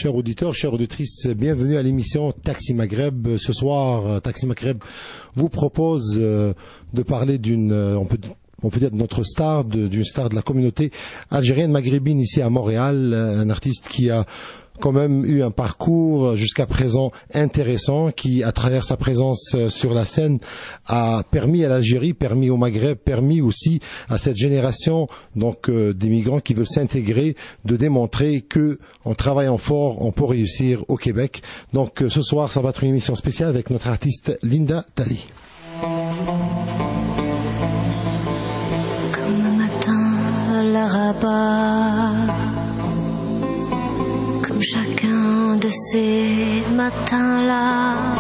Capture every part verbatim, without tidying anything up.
Chers auditeurs, chères auditrices, bienvenue à l'émission Taxi Maghreb. Ce soir, Taxi Maghreb vous propose de parler d'une, on peut, on peut dire de notre star, de, d'une star de la communauté algérienne maghrébine ici à Montréal, un artiste qui a quand même eu un parcours jusqu'à présent intéressant, qui à travers sa présence sur la scène a permis à l'Algérie, permis au Maghreb, permis aussi à cette génération donc euh, des migrants qui veulent s'intégrer de démontrer que en travaillant fort on peut réussir au Québec. Donc euh, ce soir ça va être une émission spéciale avec notre artiste Linda Tali. Comme un matin à la Rabat, comme chacun de ces matins-là,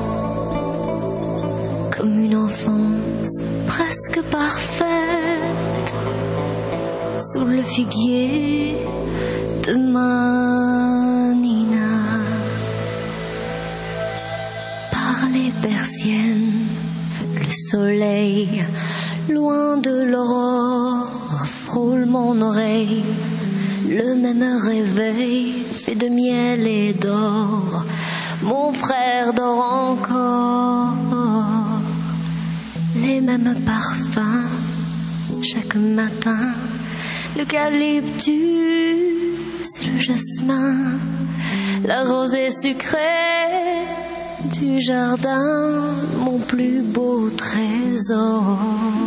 comme une enfance presque parfaite, sous le figuier de Manina. Par les persiennes, le soleil, loin de l'aurore, frôle mon oreille. Le même réveil fait de miel et d'or, mon frère dort encore. Les mêmes parfums chaque matin, l'eucalyptus et le jasmin, la rosée sucrée du jardin, mon plus beau trésor.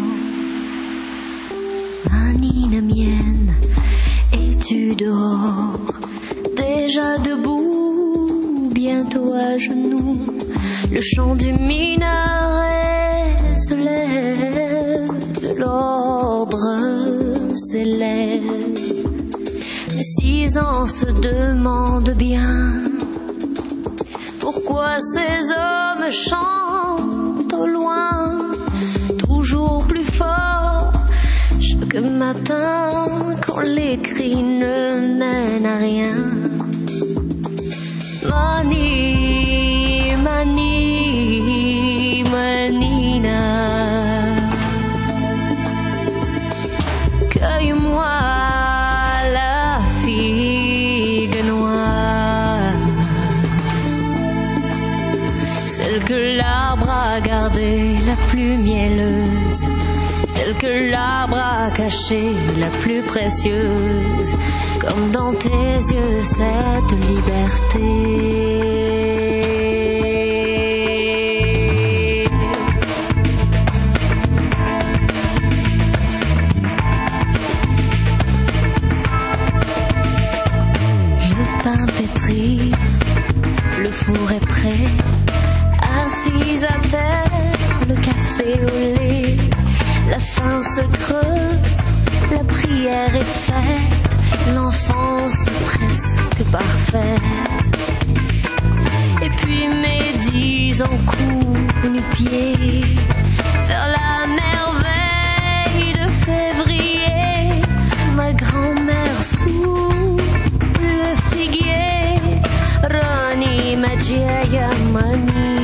Manina mienne, es-tu dehors, déjà debout, bientôt à genoux? Le chant du minaret se lève, de l'ordre s'élève. Les six ans se demandent bien pourquoi ces hommes chantent au loin, toujours plus fort chaque matin, quand les cris ne mènent à rien. Mani, mani, manina, cueille-moi la figue noire, celle que l'arbre a gardée la plus mielleuse, celle que l'arbre a cachée, la plus précieuse, comme dans tes yeux cette liberté. Le pain pétri, le four est prêt, assise à terre, le café au lait. La faim se creuse, la prière est faite, l'enfance presque parfaite. Et puis mes dix ans courent nu-pieds vers la merveille de février. Ma grand-mère sous le figuier, Rani Majaya Mani.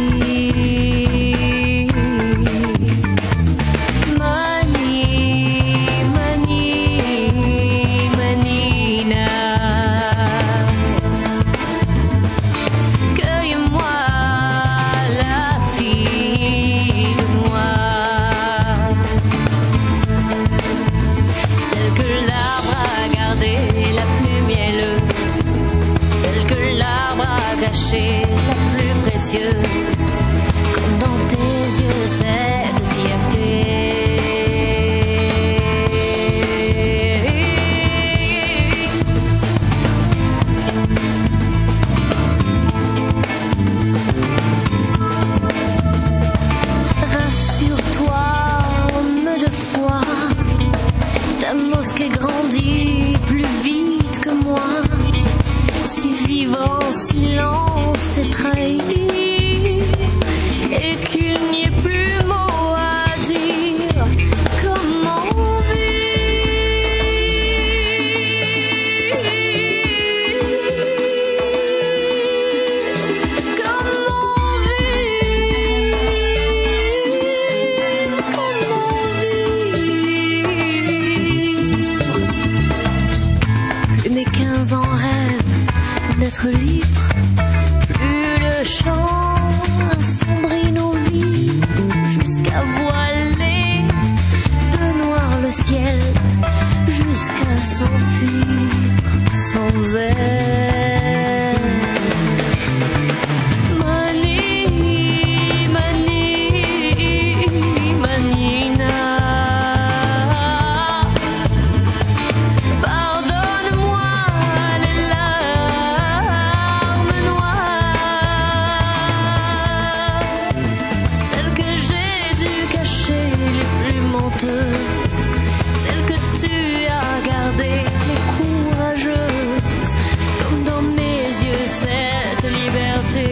Cachée, la plus précieuse, comme dans tes yeux cette fierté. Rassure-toi, homme de foi, ta mosquée grandit plus vite que moi. Si vivre en silence est trahi et qu'il n'y ait plus mot à dire, comment vivre? Comment vivre? Comment vivre? Plus mes quinze ans rêvent d'être être libre. Plus le chant assombrit nos vies, jusqu'à voiler de noir le ciel, jusqu'à s'enfuir sans elle. Mani, mani, manina. Pardonne-moi les larmes noires, celles que j'ai dû cacher, les plus menteuses, celles que tu as gardées, les courageuses, comme dans mes yeux cette liberté.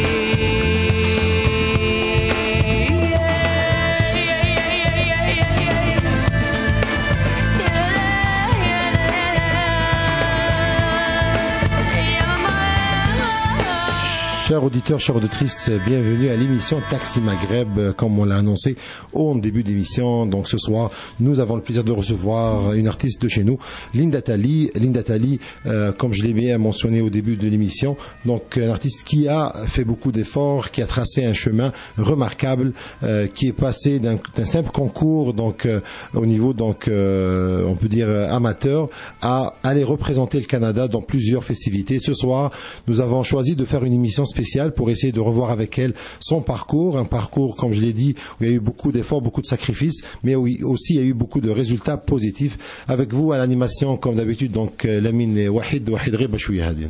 Chers auditeurs, chères auditrices, bienvenue à l'émission Taxi Maghreb, comme on l'a annoncé au début d'émission. Donc ce soir, nous avons le plaisir de recevoir une artiste de chez nous, Linda Tali. Linda Tali, euh, comme je l'ai bien mentionné au début de l'émission, donc un artiste qui a fait beaucoup d'efforts, qui a tracé un chemin remarquable, euh, qui est passé d'un, d'un simple concours, donc euh, au niveau donc euh, on peut dire amateur, à aller représenter le Canada dans plusieurs festivités. Ce soir, nous avons choisi de faire une émission spéciale pour essayer de revoir avec elle son parcours, un parcours, comme je l'ai dit, où il y a eu beaucoup d'efforts, beaucoup de sacrifices, mais où aussi il y a eu beaucoup de résultats positifs. Avec vous à l'animation, comme d'habitude, donc Lamine Wahid, Wahid Riba Chouya Hadin.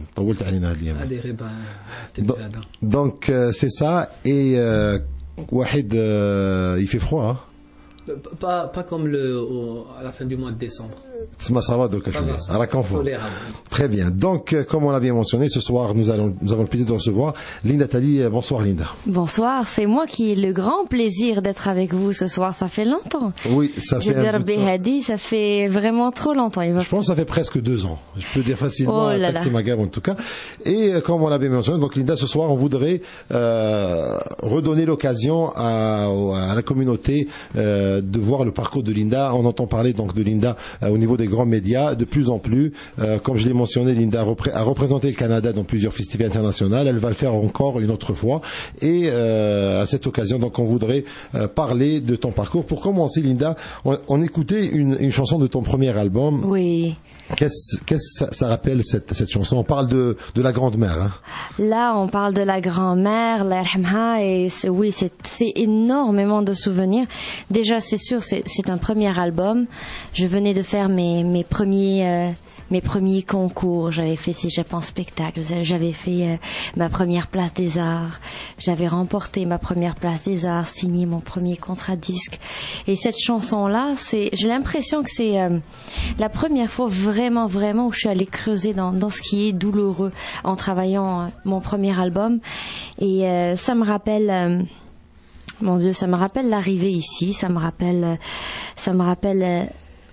Donc euh, c'est ça, et euh, Wahid, euh, il fait froid, hein? Pas, pas comme le, au, à la fin du mois de décembre. Ça va, ça va, à la confort. Très bien. Donc, comme on l'a bien mentionné, ce soir, nous allons, nous avons le plaisir de recevoir Linda Tali. Bonsoir, Linda. Bonsoir. C'est moi qui ai le grand plaisir d'être avec vous ce soir. Ça fait longtemps. Oui, ça fait. Un Hadi, ça fait vraiment trop longtemps. Il va... Je pense que ça fait presque deux ans. Je peux dire facilement. Oh là là. Taxi Maghreb, en tout cas. Et comme on l'a bien mentionné, donc Linda, ce soir, on voudrait euh, redonner l'occasion à, à la communauté euh, de voir le parcours de Linda. On entend parler donc de Linda euh, au niveau des grands médias de plus en plus. Euh, comme je l'ai mentionné, Linda a, repré- a représenté le Canada dans plusieurs festivals internationaux. Elle va le faire encore une autre fois. Et euh, à cette occasion, donc, on voudrait euh, parler de ton parcours. Pour commencer, Linda, on, on écoutait une, une chanson de ton premier album. Oui. Qu'est-ce que ça, ça rappelle cette, cette chanson? On parle de, de la grand-mère. Hein? Là, on parle de la grand-mère, la yarhamha, et c'est, oui, c'est, c'est énormément de souvenirs. Déjà, c'est sûr, c'est, c'est un premier album. Je venais de faire mes, mes premiers... Euh, mes premiers concours, j'avais fait Cégep en spectacle, j'avais fait euh, ma première place des arts, j'avais remporté ma première place des arts, signé mon premier contrat disque. Et cette chanson-là, c'est, j'ai l'impression que c'est euh, la première fois vraiment, vraiment où je suis allée creuser dans, dans ce qui est douloureux en travaillant euh, mon premier album. Et euh, ça me rappelle... Euh, mon Dieu, ça me rappelle l'arrivée ici, ça me rappelle... Ça me rappelle euh,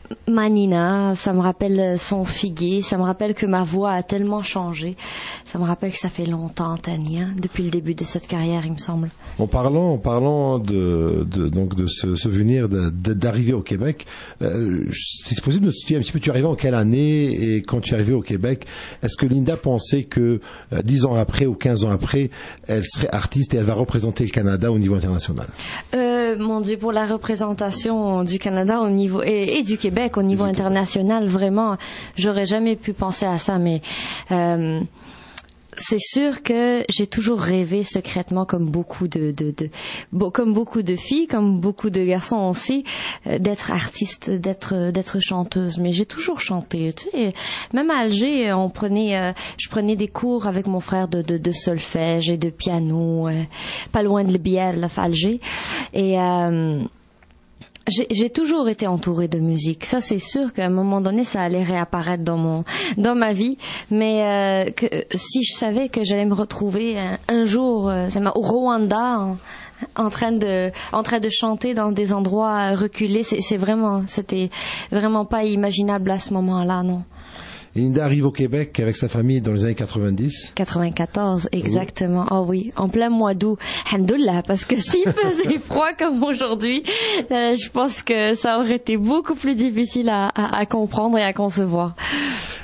Manina, ça me rappelle son figuier, ça me rappelle que ma voix a tellement changé, ça me rappelle que ça fait longtemps, Tania, depuis le début de cette carrière, il me semble. En parlant, en parlant de, de donc de ce souvenir de, de, d'arriver au Québec, euh, si c'est possible de se dire un petit peu, tu es arrivé en quelle année et quand tu es arrivé au Québec, est-ce que Linda pensait que euh, dix ans après ou quinze ans après, elle serait artiste et elle va représenter le Canada au niveau international? Euh, mon Dieu, pour la représentation du Canada au niveau et, et du Québec au niveau international, vraiment, j'aurais jamais pu penser à ça, mais euh, c'est sûr que j'ai toujours rêvé secrètement, comme beaucoup de, de, de bo, comme beaucoup de filles, comme beaucoup de garçons aussi, euh, d'être artiste, d'être, d'être chanteuse. Mais j'ai toujours chanté. Tu sais, même à Alger, on prenait, euh, je prenais des cours avec mon frère de, de, de solfège et de piano, euh, pas loin de l'Bière, là, à Alger, et euh, J'ai, j'ai toujours été entourée de musique. Ça, c'est sûr qu'à un moment donné, ça allait réapparaître dans mon, dans ma vie. Mais euh, que si je savais que j'allais me retrouver un, un jour, euh, au Rwanda, en, en train de, en train de chanter dans des endroits reculés, c'est, c'est vraiment, c'était vraiment pas imaginable à ce moment-là, non. Linda arrive au Québec avec sa famille dans les années quatre-vingt-dix. quatre-vingt-quatorze, exactement. Oh oui, en plein mois d'août. Alhamdoulilah, parce que s'il faisait froid comme aujourd'hui, euh, je pense que ça aurait été beaucoup plus difficile à, à, à comprendre et à concevoir.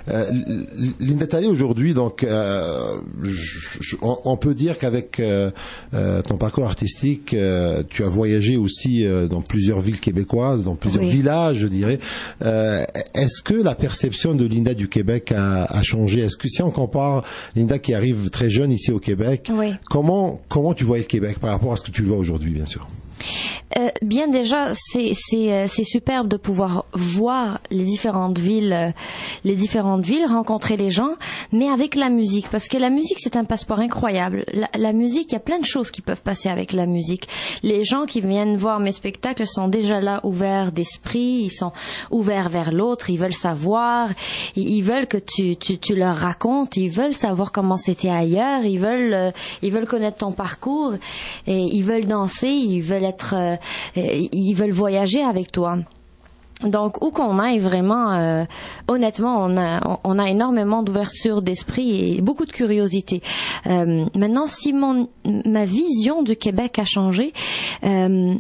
Euh, Linda Talley aujourd'hui, donc, euh, je, je, on, on peut dire qu'avec euh, euh, ton parcours artistique, euh, tu as voyagé aussi euh, dans plusieurs villes québécoises, dans plusieurs oui. villages, je dirais. Euh, est-ce que la perception de Linda du Québec a, a changé? Est-ce que si on compare Linda qui arrive très jeune ici au Québec, oui. comment comment tu vois le Québec par rapport à ce que tu le vois aujourd'hui, bien sûr? Euh, bien déjà, c'est c'est c'est superbe de pouvoir voir les différentes villes, euh, les différentes villes, rencontrer les gens, mais avec la musique, parce que la musique c'est un passeport incroyable. La, la musique, il y a plein de choses qui peuvent passer avec la musique. Les gens qui viennent voir mes spectacles sont déjà là ouverts d'esprit, ils sont ouverts vers l'autre, ils veulent savoir, ils, ils veulent que tu tu tu leur racontes, ils veulent savoir comment c'était ailleurs, ils veulent euh, ils veulent connaître ton parcours et ils veulent danser, ils veulent être euh, ils veulent voyager avec toi. Donc où qu'on aille vraiment, euh, honnêtement, on a on a énormément d'ouverture d'esprit et beaucoup de curiosité. Euh, maintenant, si mon ma vision du Québec a changé, euh,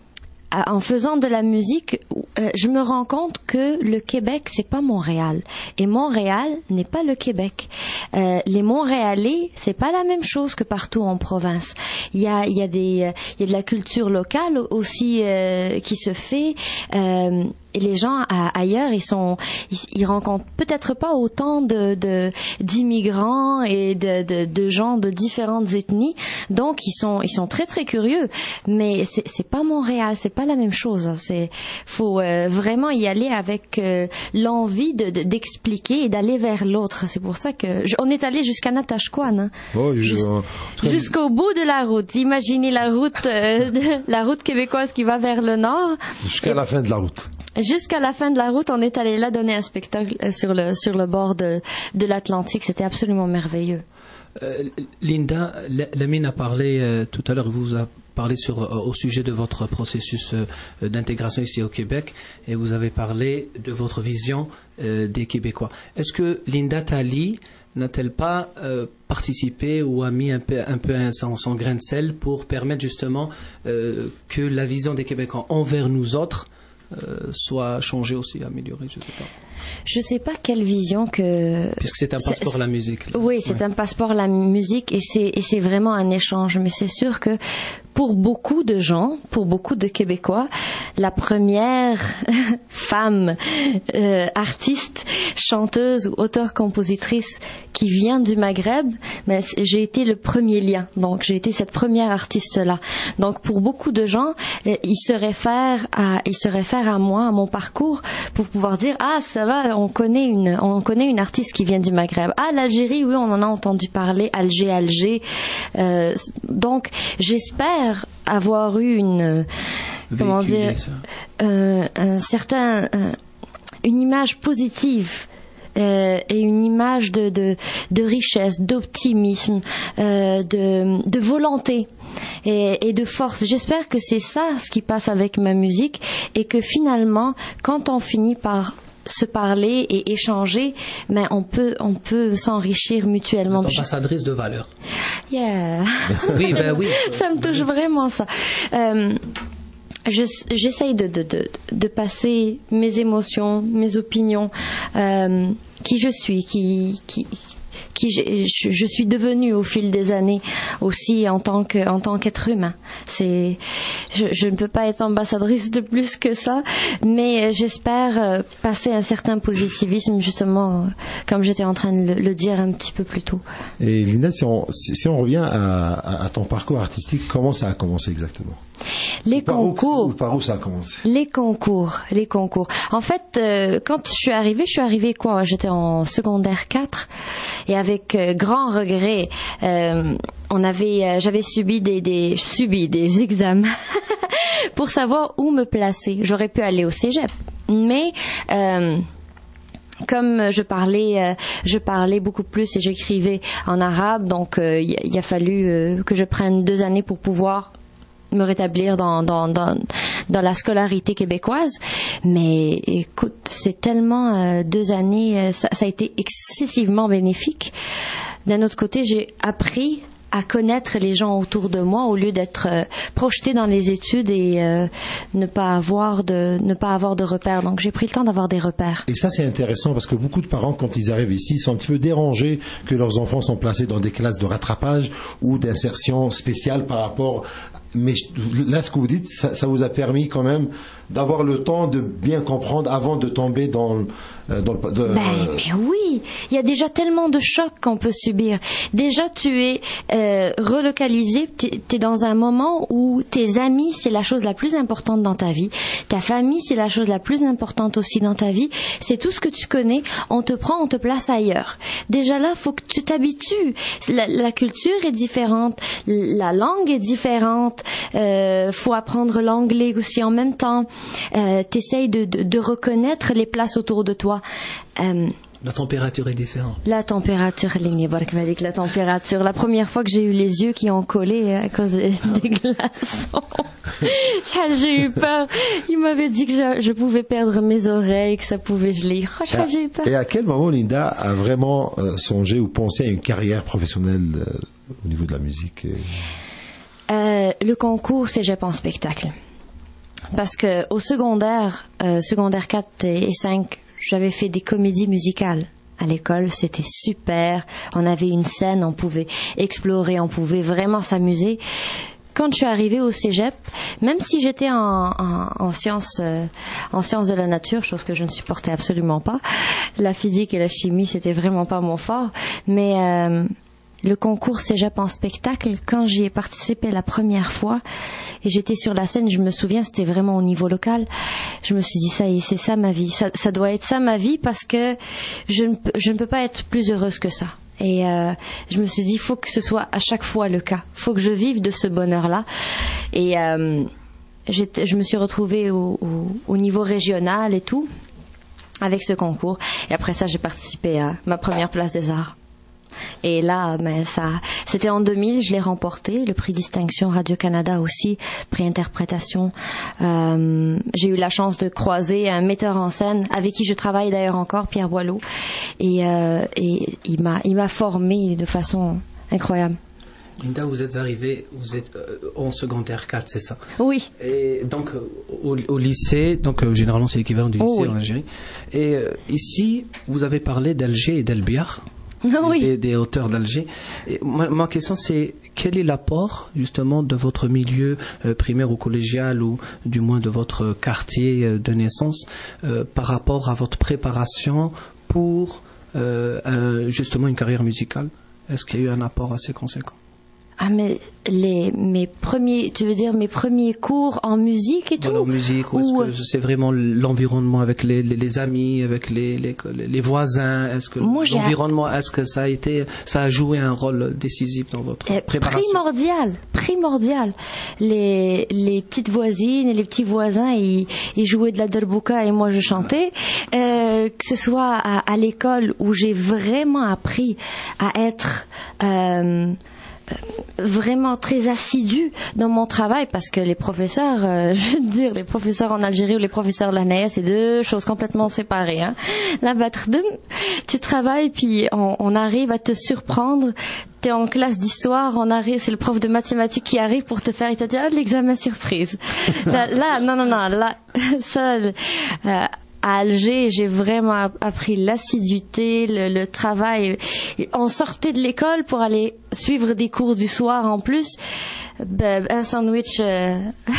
en faisant de la musique, euh, je me rends compte que le Québec, c'est pas Montréal. Et Montréal n'est pas le Québec. Euh, les Montréalais, c'est pas la même chose que partout en province. Il y a, il y a des, il y a de la culture locale aussi euh, qui se fait. Euh, Et les gens à, ailleurs, ils sont, ils, ils rencontrent peut-être pas autant de, de d'immigrants et de, de, de gens de différentes ethnies. Donc ils sont, ils sont très très curieux. Mais c'est, c'est pas Montréal, c'est pas la même chose. C'est, faut euh, vraiment y aller avec euh, l'envie de, de d'expliquer et d'aller vers l'autre. C'est pour ça que je, on est allé jusqu'à Natashquan, hein. Oh, je, Jus, euh, jusqu'au bout de la route. Imaginez la route, euh, de, la route québécoise qui va vers le nord. Jusqu'à et, la fin de la route. Jusqu'à la fin de la route, on est allé là donner un spectacle sur le sur le bord de de l'Atlantique. C'était absolument merveilleux. Euh, Linda, Lamine a parlé euh, tout à l'heure, vous a parlé sur euh, au sujet de votre processus euh, d'intégration ici au Québec, et vous avez parlé de votre vision euh, des Québécois. Est-ce que Linda Talley n'a-t-elle pas euh, participé ou a mis un peu, un peu un, son, son grain de sel pour permettre justement euh, que la vision des Québécois envers nous autres Euh, soit changé aussi, amélioré, je sais pas. Je sais pas quelle vision que. Puisque c'est un passeport à la musique. Là. Oui, c'est ouais. un passeport à la musique et c'est et c'est vraiment un échange. Mais c'est sûr que pour beaucoup de gens, pour beaucoup de Québécois, la première femme euh, artiste, chanteuse ou auteure-compositrice qui vient du Maghreb, mais j'ai été le premier lien. Donc j'ai été cette première artiste-là. Donc pour beaucoup de gens, euh, ils se réfèrent à ils se réfèrent à moi, à mon parcours, pour pouvoir dire ah ça va, on connaît une on connaît une artiste qui vient du Maghreb. Ah l'Algérie, oui on en a entendu parler, Alger, Alger. Euh, donc j'espère avoir eu une Véhiculé, comment dire euh, un certain un, une image positive. Euh, et une image de, de, de richesse, d'optimisme, euh, de, de volonté et, et de force. J'espère que c'est ça ce qui passe avec ma musique et que finalement, quand on finit par se parler et échanger, mais on peut on peut s'enrichir mutuellement. Vous êtes ambassadrice de valeur. Yeah. Oui, ben oui. Ça me touche vraiment ça. Euh, Je, j'essaye de, de, de, de passer mes émotions, mes opinions, euh, qui je suis, qui, qui, qui je, je suis devenue au fil des années aussi en tant que, en tant qu'être humain. C'est, je, je ne peux pas être ambassadrice de plus que ça, mais j'espère passer un certain positivisme justement, comme j'étais en train de le, le dire un petit peu plus tôt. Et Linda, si on, si on revient à, à, à ton parcours artistique, comment ça a commencé exactement? Les par concours. Où, par où ça a commencé? Les concours, les concours. En fait, euh, quand je suis arrivée, je suis arrivée quoi? J'étais en secondaire quatre et avec euh, grand regret, euh, on avait, euh, j'avais subi des, des, subi des examens pour savoir où me placer. J'aurais pu aller au cégep, mais euh, comme je parlais, euh, je parlais beaucoup plus et j'écrivais en arabe, donc il euh, y, y a fallu euh, que je prenne deux années pour pouvoir me rétablir dans, dans, dans, dans la scolarité québécoise. Mais écoute, c'est tellement euh, deux années, ça, ça a été excessivement bénéfique. D'un autre côté, j'ai appris à connaître les gens autour de moi au lieu d'être euh, projeté dans les études et euh, ne pas avoir de ne pas avoir de repères. Donc j'ai pris le temps d'avoir des repères. Et ça c'est intéressant parce que beaucoup de parents quand ils arrivent ici sont un petit peu dérangés que leurs enfants sont placés dans des classes de rattrapage ou d'insertion spéciale par rapport. Mais là, ce que vous dites, ça, ça vous a permis quand même d'avoir le temps de bien comprendre avant de tomber dans, dans le... De, ben, mais oui, il y a déjà tellement de chocs qu'on peut subir. Déjà, tu es euh, relocalisé, tu es dans un moment où tes amis, c'est la chose la plus importante dans ta vie. Ta famille, c'est la chose la plus importante aussi dans ta vie. C'est tout ce que tu connais. On te prend, on te place ailleurs. Déjà là, faut que tu t'habitues. La, la culture est différente, la langue est différente. Euh, faut apprendre l'anglais aussi en même temps. Euh, t'essayes de, de, de reconnaître les places autour de toi. Euh, La température est différente. La température, la température. La première fois que j'ai eu les yeux qui ont collé à cause des, des glaçons, j'ai eu peur. Il m'avait dit que je, je pouvais perdre mes oreilles, que ça pouvait geler. Oh, j'ai eu peur. Et à quel moment Linda a vraiment euh, songé ou pensé à une carrière professionnelle euh, au niveau de la musique et... Euh, le concours cégep en spectacle. Parce que au secondaire, euh, secondaire quatre et cinq, j'avais fait des comédies musicales. À l'école, c'était super. On avait une scène, on pouvait explorer, on pouvait vraiment s'amuser. Quand je suis arrivée au cégep, même si j'étais en, en, en sciences, euh, en sciences de la nature, chose que je ne supportais absolument pas, la physique et la chimie, c'était vraiment pas mon fort, mais euh, le concours cégep en spectacle, quand j'y ai participé la première fois et j'étais sur la scène, je me souviens, c'était vraiment au niveau local, je me suis dit ça y est, c'est ça ma vie, ça, ça doit être ça ma vie parce que je ne, je ne peux pas être plus heureuse que ça. Et euh, je me suis dit, il faut que ce soit à chaque fois le cas, il faut que je vive de ce bonheur-là. Et euh, je me suis retrouvée au, au, au niveau régional et tout, avec ce concours. Et après ça, j'ai participé à ma première place des arts. Et là, mais ça, c'était en deux mille, je l'ai remporté, le prix distinction Radio-Canada aussi, prix interprétation. Euh, j'ai eu la chance de croiser un metteur en scène avec qui je travaille d'ailleurs encore, Pierre Boileau, et, euh, et il m'a, il m'a formé de façon incroyable. Linda, vous êtes arrivée, vous êtes euh, en secondaire quatre, c'est ça? Oui. Et donc euh, au, au lycée, donc euh, généralement c'est l'équivalent du lycée oh, oui. en Algérie. Et euh, ici, vous avez parlé d'Alger et d'El-Biar. Oui. Des, des auteurs d'Alger. Et ma, ma question c'est quel est l'apport justement de votre milieu euh, primaire ou collégial ou du moins de votre quartier euh, de naissance euh, par rapport à votre préparation pour euh, euh, justement une carrière musicale? Est-ce qu'il y a eu un apport assez conséquent? Ah mais les mes premiers, tu veux dire mes premiers cours en musique et tout? En musique, ou est-ce que c'est vraiment l'environnement avec les, les, les amis, avec les, les, les voisins? Est-ce que Moi, l'environnement, est-ce que ça a été, ça a joué un rôle décisif dans votre eh, préparation? Primordial, primordial. Les les petites voisines et les petits voisins, ils, ils jouaient de la derbouka et moi je chantais. Euh, que ce soit à, à l'école où j'ai vraiment appris à être euh, vraiment très assidue dans mon travail parce que les professeurs, euh, je veux dire, les professeurs en Algérie ou les professeurs de la N A E, c'est deux choses complètement séparées. Hein. La Batrdem, tu travailles puis on, on arrive à te surprendre. T'es en classe d'histoire, on arrive, c'est le prof de mathématiques qui arrive pour te faire, il t'a dit ah l'examen surprise. là, là, non non non, là, ça. Euh, À Alger, j'ai vraiment appris l'assiduité, le, le travail. On sortait de l'école pour aller suivre des cours du soir en plus. Ben, un sandwich, euh...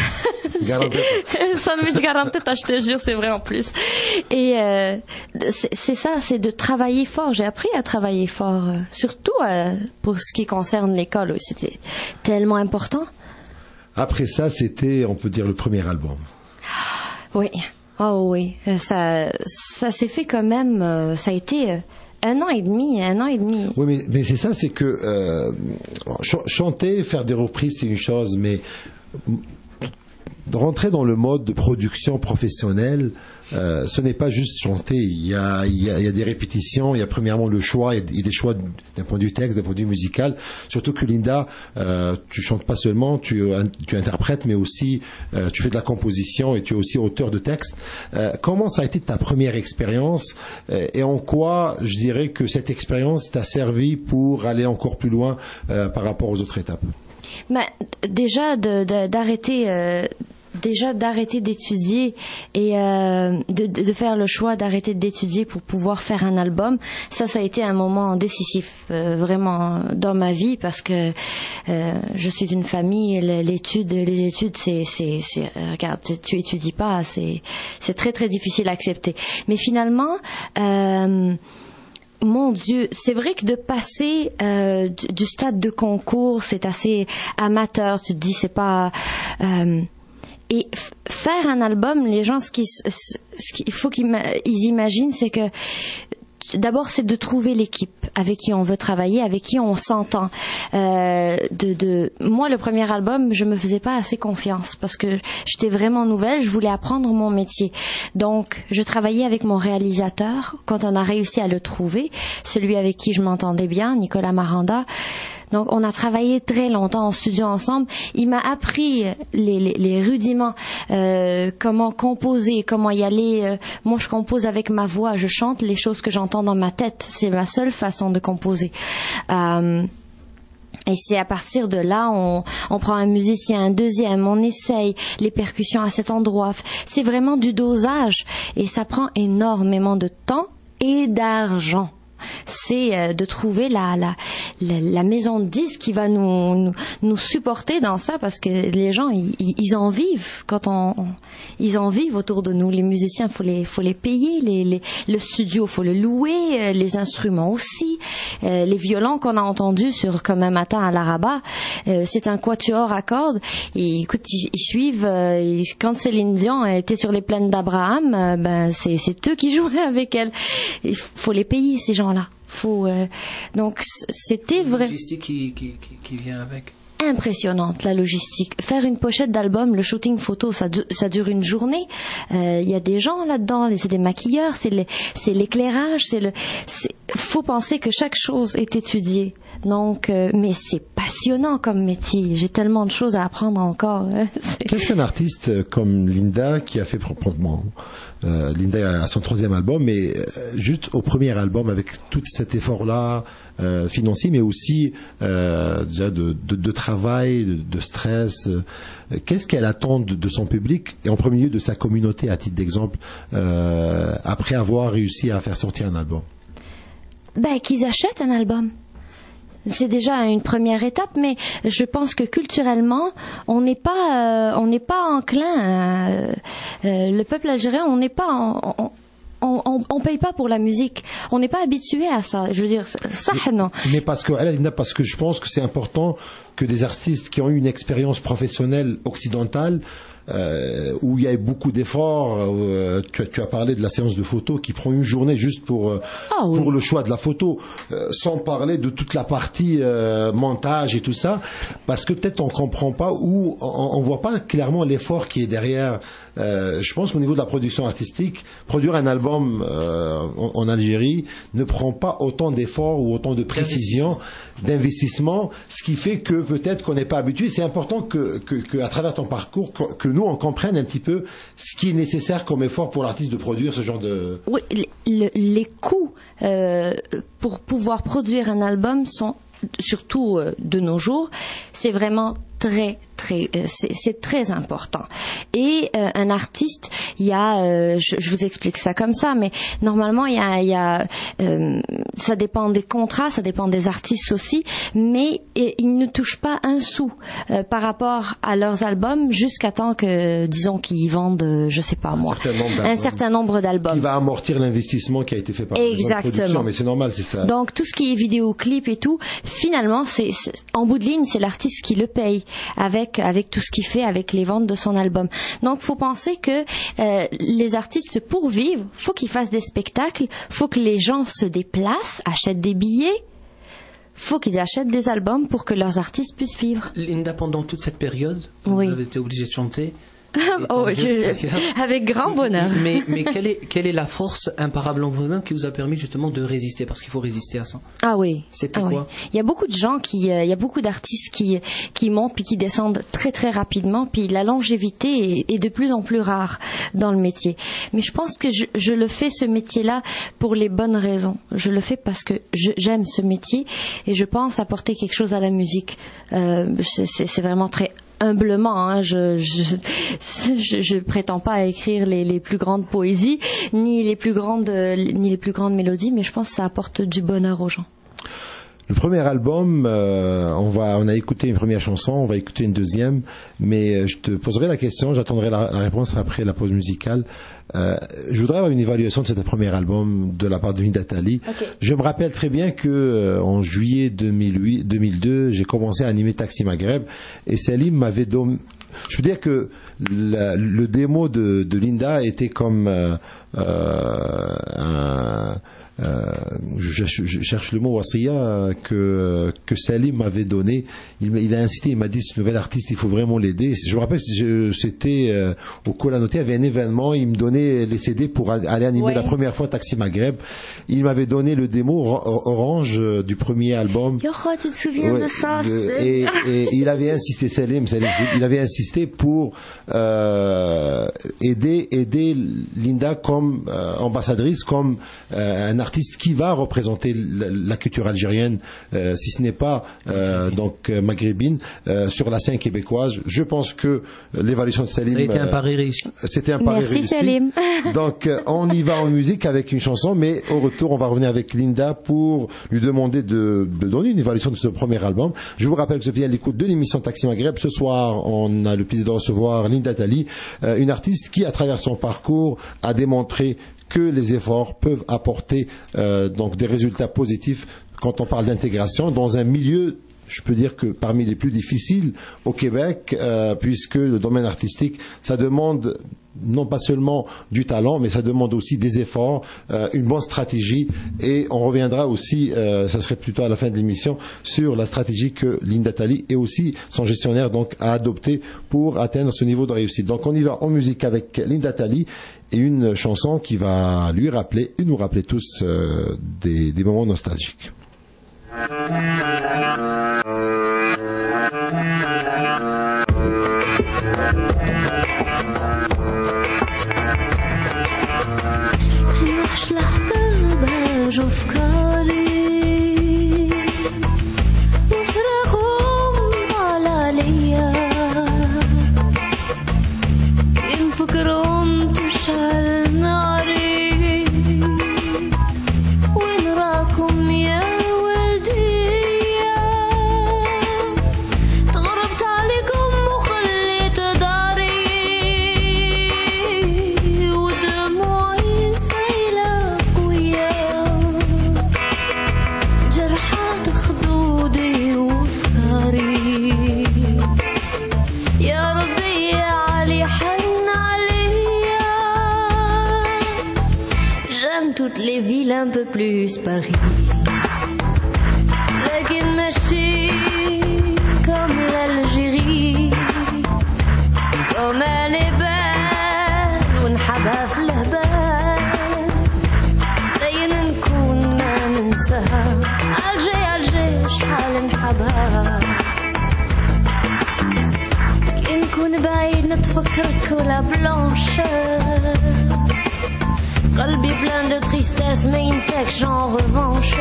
un sandwich garanti, je te jure, c'est vrai en plus. Et euh, c'est, c'est ça, c'est de travailler fort. J'ai appris à travailler fort, euh, surtout euh, pour ce qui concerne l'école. C'était tellement important. Après ça, c'était, on peut dire, le premier album. Oui. Oh oui, ça, ça s'est fait quand même, euh, ça a été euh, un an et demi, un an et demi. Oui, mais, mais c'est ça, c'est que euh, ch- chanter, faire des reprises, c'est une chose, mais rentrer dans le mode de production professionnelle, euh, ce n'est pas juste chanter. Il y a, il y a, il y a des répétitions. Il y a premièrement le choix. Il y a des choix d'un point de vue texte, d'un point de vue musical. Surtout que Linda, euh, tu chantes pas seulement, tu, tu interprètes, mais aussi euh, tu fais de la composition et tu es aussi auteur de texte. Euh, comment ça a été ta première expérience euh, et en quoi, je dirais que cette expérience t'a servi pour aller encore plus loin euh, par rapport aux autres étapes? Ben, déjà de, de, d'arrêter euh, déjà d'arrêter d'étudier et euh, de, de faire le choix d'arrêter d'étudier pour pouvoir faire un album, ça ça a été un moment décisif euh, vraiment dans ma vie, parce que euh, je suis d'une famille, l'étude les études c'est c'est c'est regarde, tu étudies pas, c'est c'est très très difficile à accepter, mais finalement euh, mon Dieu, c'est vrai que de passer euh, du, du stade de concours, c'est assez amateur. Tu te dis, c'est pas. Euh, et f- faire un album, les gens, ce qu'il ce qu'il faut qu'ils ils imaginent, c'est que d'abord, c'est de trouver l'équipe avec qui on veut travailler, avec qui on s'entend. Euh, de, de, moi, le premier album, je me faisais pas assez confiance parce que j'étais vraiment nouvelle, je voulais apprendre mon métier. Donc, je travaillais avec mon réalisateur quand on a réussi à le trouver, celui avec qui je m'entendais bien, Nicolas Maranda. Donc, on a travaillé très longtemps en studio ensemble. Il m'a appris les, les, les rudiments, euh, comment composer, comment y aller. Euh, moi, je compose avec ma voix, je chante les choses que j'entends dans ma tête. C'est ma seule façon de composer. Euh, Et c'est à partir de là, on, on prend un musicien, un deuxième, on essaye les percussions à cet endroit. C'est vraiment du dosage et ça prend énormément de temps et d'argent. C'est de trouver la, la, la, la maison de disques qui va nous, nous, nous supporter dans ça, parce que les gens, ils, ils en vivent quand on, on, ils en vivent autour de nous. Les musiciens, faut les, faut les payer, les, les, le studio, faut le louer, les instruments aussi, euh, les violons qu'on a entendus sur Comme un matin à l'Araba, euh, c'est un quatuor à cordes. Et écoute, ils, ils suivent. Euh, et quand Céline Dion était sur les plaines d'Abraham, euh, ben c'est, c'est eux qui jouaient avec elle. Il faut les payer, ces gens-là. Faut, euh, donc c'était vrai. La logistique qui, qui, qui, qui vient avec. Impressionnante la logistique. Faire une pochette d'album, le shooting photo, ça, ça dure une journée. Il euh, y a des gens là-dedans, c'est des maquilleurs, c'est, les, c'est l'éclairage, c'est le. C'est, faut penser que chaque chose est étudiée. Donc, euh, mais c'est passionnant comme métier. J'ai tellement de choses à apprendre encore. Hein. Qu'est-ce qu'un artiste comme Linda qui a fait proprement euh, Linda a son troisième album, mais euh, juste au premier album avec tout cet effort-là euh, financier, mais aussi euh, déjà de, de, de travail, de, de stress. Euh, qu'est-ce qu'elle attend de, de son public et en premier lieu de sa communauté, à titre d'exemple, euh, après avoir réussi à faire sortir un album? Ben, qu'ils achètent un album. C'est déjà une première étape, mais je pense que culturellement, on n'est pas, euh, on n'est pas enclin. Euh, euh, le peuple algérien, on n'est pas, en, on, on, on, on paye pas pour la musique. On n'est pas habitué à ça. Je veux dire, ça, non. Mais parce que, parce que je pense que c'est important que des artistes qui ont eu une expérience professionnelle occidentale, Euh, où il y a beaucoup d'efforts. Euh, tu, tu as parlé de la séance de photo qui prend une journée juste pour euh, ah, oui. pour le choix de la photo, euh, sans parler de toute la partie euh, montage et tout ça, parce que peut-être on comprend pas ou on, on voit pas clairement l'effort qui est derrière. Euh, je pense qu'au niveau de la production artistique, produire un album euh, en, en Algérie ne prend pas autant d'efforts ou autant de précision, d'investissement, ce qui fait que peut-être qu'on n'est pas habitué. C'est important que, que, que à travers ton parcours, que, que nous on comprenne un petit peu ce qui est nécessaire comme effort pour l'artiste de produire ce genre de. Oui, le, les coûts euh, pour pouvoir produire un album sont surtout euh, de nos jours, c'est vraiment très très euh, c'est, c'est très important. Et euh, un artiste, il y a euh, je, je vous explique ça comme ça, mais normalement il y a il y a euh, ça dépend des contrats, ça dépend des artistes aussi, mais et, ils ne touchent pas un sou euh, par rapport à leurs albums jusqu'à temps que disons qu'ils vendent euh, je sais pas un moi certain un certain nombre d'albums. Qui va amortir l'investissement qui a été fait par exactement. Mais c'est normal, c'est ça. Donc tout ce qui est vidéoclip et tout, finalement c'est, c'est en bout de ligne c'est l'artiste qui le paye avec avec tout ce qu'il fait, avec les ventes de son album. Donc faut penser que euh, les artistes pour vivre, faut qu'ils fassent des spectacles, faut que les gens se déplacent, achètent des billets, faut qu'ils achètent des albums pour que leurs artistes puissent vivre. Linda, pendant toute cette période, oui. vous avez été obligée de chanter. Oh, je, avec grand bonheur. Mais, mais quelle, est, quelle est la force imparable en vous-même qui vous a permis justement de résister? Parce qu'il faut résister à ça. Ah oui. C'était ah quoi? Oui. Il y a beaucoup de gens qui, euh, il y a beaucoup d'artistes qui, qui montent puis qui descendent très très rapidement. Puis la longévité est, est de plus en plus rare dans le métier. Mais je pense que je, je le fais ce métier-là pour les bonnes raisons. Je le fais parce que je, j'aime ce métier et je pense apporter quelque chose à la musique. Euh, c'est, c'est vraiment très humblement, hein, je, je, je, je prétends pas à écrire les, les plus grandes poésies, ni les plus grandes, ni les plus grandes mélodies, mais je pense que ça apporte du bonheur aux gens. Le premier album, euh, on va, on a écouté une première chanson, on va écouter une deuxième, mais je te poserai la question, j'attendrai la, la réponse après la pause musicale. Euh, je voudrais avoir une évaluation de cet premier album de la part de Linda Tali. Okay. Je me rappelle très bien que euh, en juillet deux mille huit, deux mille deux, j'ai commencé à animer Taxi Maghreb et Salim m'avait donné. Je veux dire que la, le démo de, de Linda était comme euh, euh, un Euh, je, je, je cherche le mot wasiya que que Salim m'avait donné. Il, il a incité, il m'a dit c'est une nouvelle artiste, il faut vraiment l'aider. Je me rappelle, je, c'était euh, au Colanoté, il y avait un événement, il me donnait les C D pour aller animer ouais. la première fois Taxi Maghreb. Il m'avait donné le démo Orange euh, du premier album. Yo, tu te souviens ouais, de ça de, et, et il avait insisté, Salim, Salim, il avait insisté pour euh, aider aider Linda comme euh, ambassadrice, comme euh, un artiste qui va représenter la, la culture algérienne, euh, si ce n'est pas euh, donc euh, maghrébine, euh, sur la scène québécoise. Je pense que l'évaluation de Salim, ça a été un pari réussi. Euh, c'était un pari Merci réussi. Salim. Donc euh, on y va en musique avec une chanson, mais au retour on va revenir avec Linda pour lui demander de, de donner une évaluation de ce premier album. Je vous rappelle que c'est bien l'écoute de l'émission Taxi Maghreb. Ce soir, on a le plaisir de recevoir Linda Tali, euh, une artiste qui, à travers son parcours, a démontré que les efforts peuvent apporter euh, donc des résultats positifs quand on parle d'intégration dans un milieu, je peux dire que parmi les plus difficiles au Québec, euh, puisque le domaine artistique, ça demande non pas seulement du talent, mais ça demande aussi des efforts, euh, une bonne stratégie, et on reviendra aussi, euh, ça serait plutôt à la fin de l'émission, sur la stratégie que Linda Tali et aussi son gestionnaire donc a adopté pour atteindre ce niveau de réussite. Donc on y va en musique avec Linda Tali et une chanson qui va lui rappeler et nous rappeler tous euh, des, des moments nostalgiques. Les villes un peu plus Paris, لكن ماشي comme l'Algérie, comme elle est belle ونحبها في الهبال زين نكون ما ننساها ألجي ألجي شحال نحبها كي نكون بعيد نتفكرك ولا بلانشة قلبي plein de tristesse mais il sait que j'en revanche.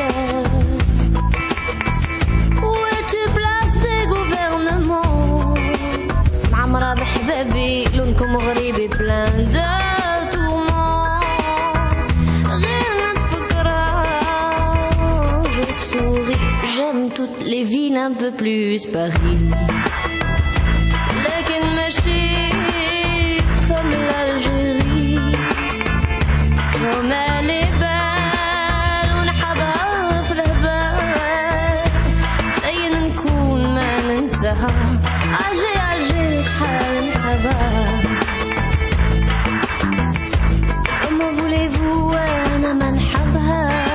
Où es-tu place des gouvernements معمرة بحبابي لونكم غريبي plein de tourments غير نتفكرها je souris. J'aime toutes les villes un peu plus Paris لكن ماشي comme l'Algérie comme elle est belle ونحبها في الهبال زين نكون ما ننساها أجي أجي شحال نحبها. Comment voulez-vous أنا ما نحبها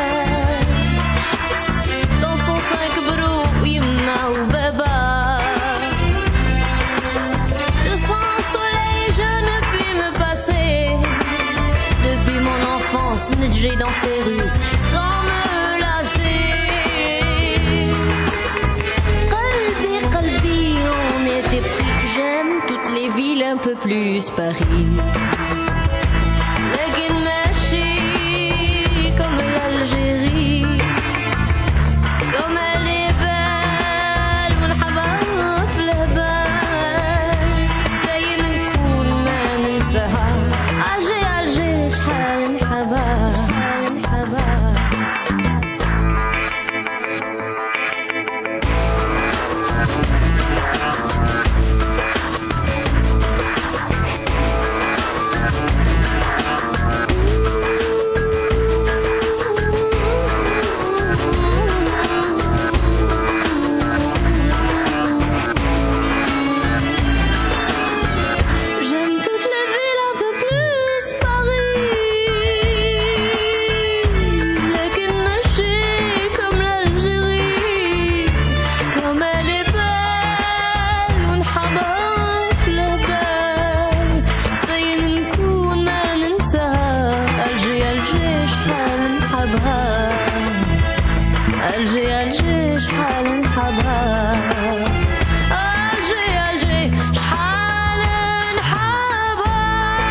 dans son cinq برو ويما وبابا de son soleil je dans ces rues sans me lasser. Qalbi, qalbi, on était pris. J'aime toutes les villes, un peu plus Paris. لكن ماشي comme l'Algérie, comme elle est belle ونحبها في الهبال. زين نكون ما ننساها. ألجي ألجي شحال نحبها شحال نحبها. ألجي ألجي شحال نحبها. ألجي ألجي شحال نحبها.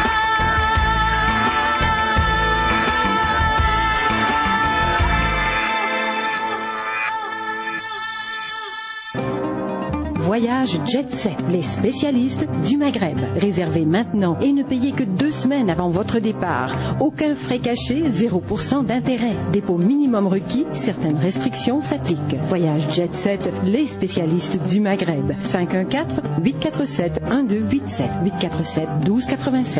Voyage Jet Set, les spécialistes du Maghreb. Réservez maintenant et ne payez que deux semaines avant votre départ. Aucun frais cachés, zéro pour cent d'intérêt. Dépôt minimum requis, certaines restrictions s'appliquent. Voyage Jet Set, les spécialistes du Maghreb. cinq un quatre, huit quatre sept, un deux huit sept, huit quatre sept, un deux huit sept.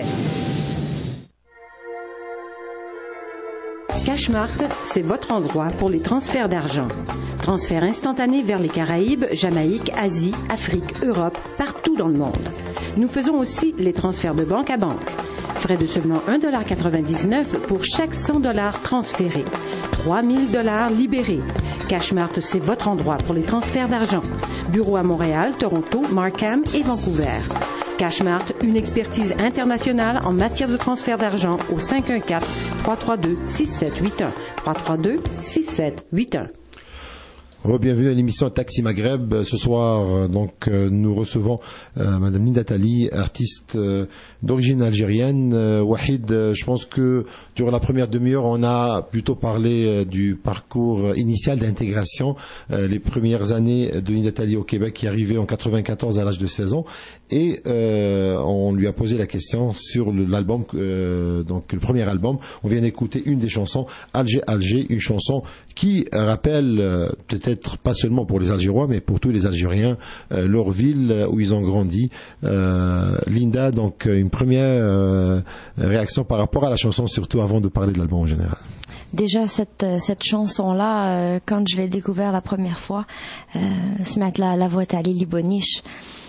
Cashmart, c'est votre endroit pour les transferts d'argent. Transferts instantanés vers les Caraïbes, Jamaïque, Asie, Afrique, Europe, partout dans le monde. Nous faisons aussi les transferts de banque à banque. Frais de seulement un dollar quatre-vingt-dix-neuf pour chaque cent dollars transférés. trois mille dollars libérés. Cashmart, c'est votre endroit pour les transferts d'argent. Bureau à Montréal, Toronto, Markham et Vancouver. Cashmart, une expertise internationale en matière de transfert d'argent au cinq un quatre, trois trois deux, six sept huit un. trois trois deux, six sept huit un. Bienvenue à l'émission Taxi Maghreb. Ce soir, donc, euh, nous recevons euh, Madame Linda Tali, artiste euh, d'origine algérienne. Euh, Wahid, euh, je pense que durant la première demi-heure, on a plutôt parlé euh, du parcours initial d'intégration, euh, les premières années de Linda Tali au Québec, qui est arrivée en quatre-vingt-quatorze à l'âge de seize ans, et euh, on lui a posé la question sur le, l'album, euh, donc le premier album. On vient d'écouter une des chansons, Alger Alger, une chanson qui rappelle euh, peut-être pas seulement pour les Algérois, mais pour tous les Algériens, euh, leur ville euh, où ils ont grandi. Euh, Linda, donc une première euh, réaction par rapport à la chanson, surtout avant de parler de l'album en général. Déjà cette cette chanson là, euh, quand je l'ai découvert la première fois, euh, ce matin la voix à Lili Boniche.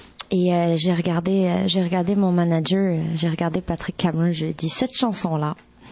Et euh, j'ai regardé euh, j'ai regardé mon manager, euh, j'ai regardé Patrick Cameron, je lui ai dit cette chanson là,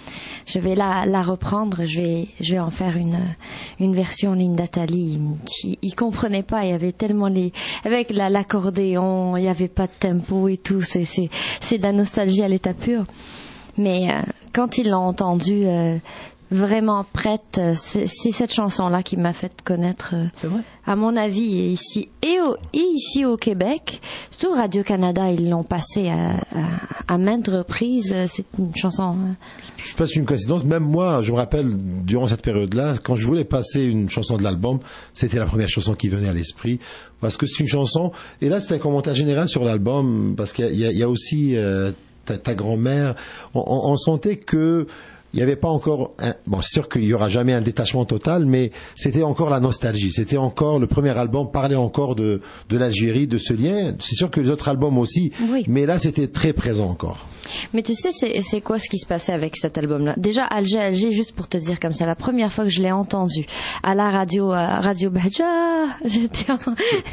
je vais la, la reprendre, je vais, je vais en faire une, une version Linda Tali. Qui, il comprenait pas, il y avait tellement les, avec la, l'accordéon, il y avait pas de tempo et tout, c'est, c'est, c'est de la nostalgie à l'état pur. Mais euh, quand ils l'ont entendu euh, vraiment prête, c'est, c'est cette chanson-là qui m'a fait connaître, euh, c'est vrai. À mon avis, et ici et, au, et ici au Québec, surtout Radio-Canada, ils l'ont passé à, à, à maintes reprises. C'est une chanson. Je sais pas si c'est une coïncidence. Même moi, je me rappelle durant cette période-là, quand je voulais passer une chanson de l'album, c'était la première chanson qui venait à l'esprit, parce que c'est une chanson. Et là, c'était un commentaire général sur l'album, parce qu'il y a, il y a aussi euh, ta, ta grand-mère. On, on, on sentait que il n'y avait pas encore un, bon, c'est sûr qu'il n'y aura jamais un détachement total, mais c'était encore la nostalgie. C'était encore le premier album, parlait encore de, de l'Algérie, de ce lien. C'est sûr que les autres albums aussi, oui. Mais là, c'était très présent encore. Mais tu sais, c'est, c'est quoi ce qui se passait avec cet album-là? Déjà, Alger, Alger, juste pour te dire comme ça, la première fois que je l'ai entendu à la radio, à Radio Badja, j'étais en...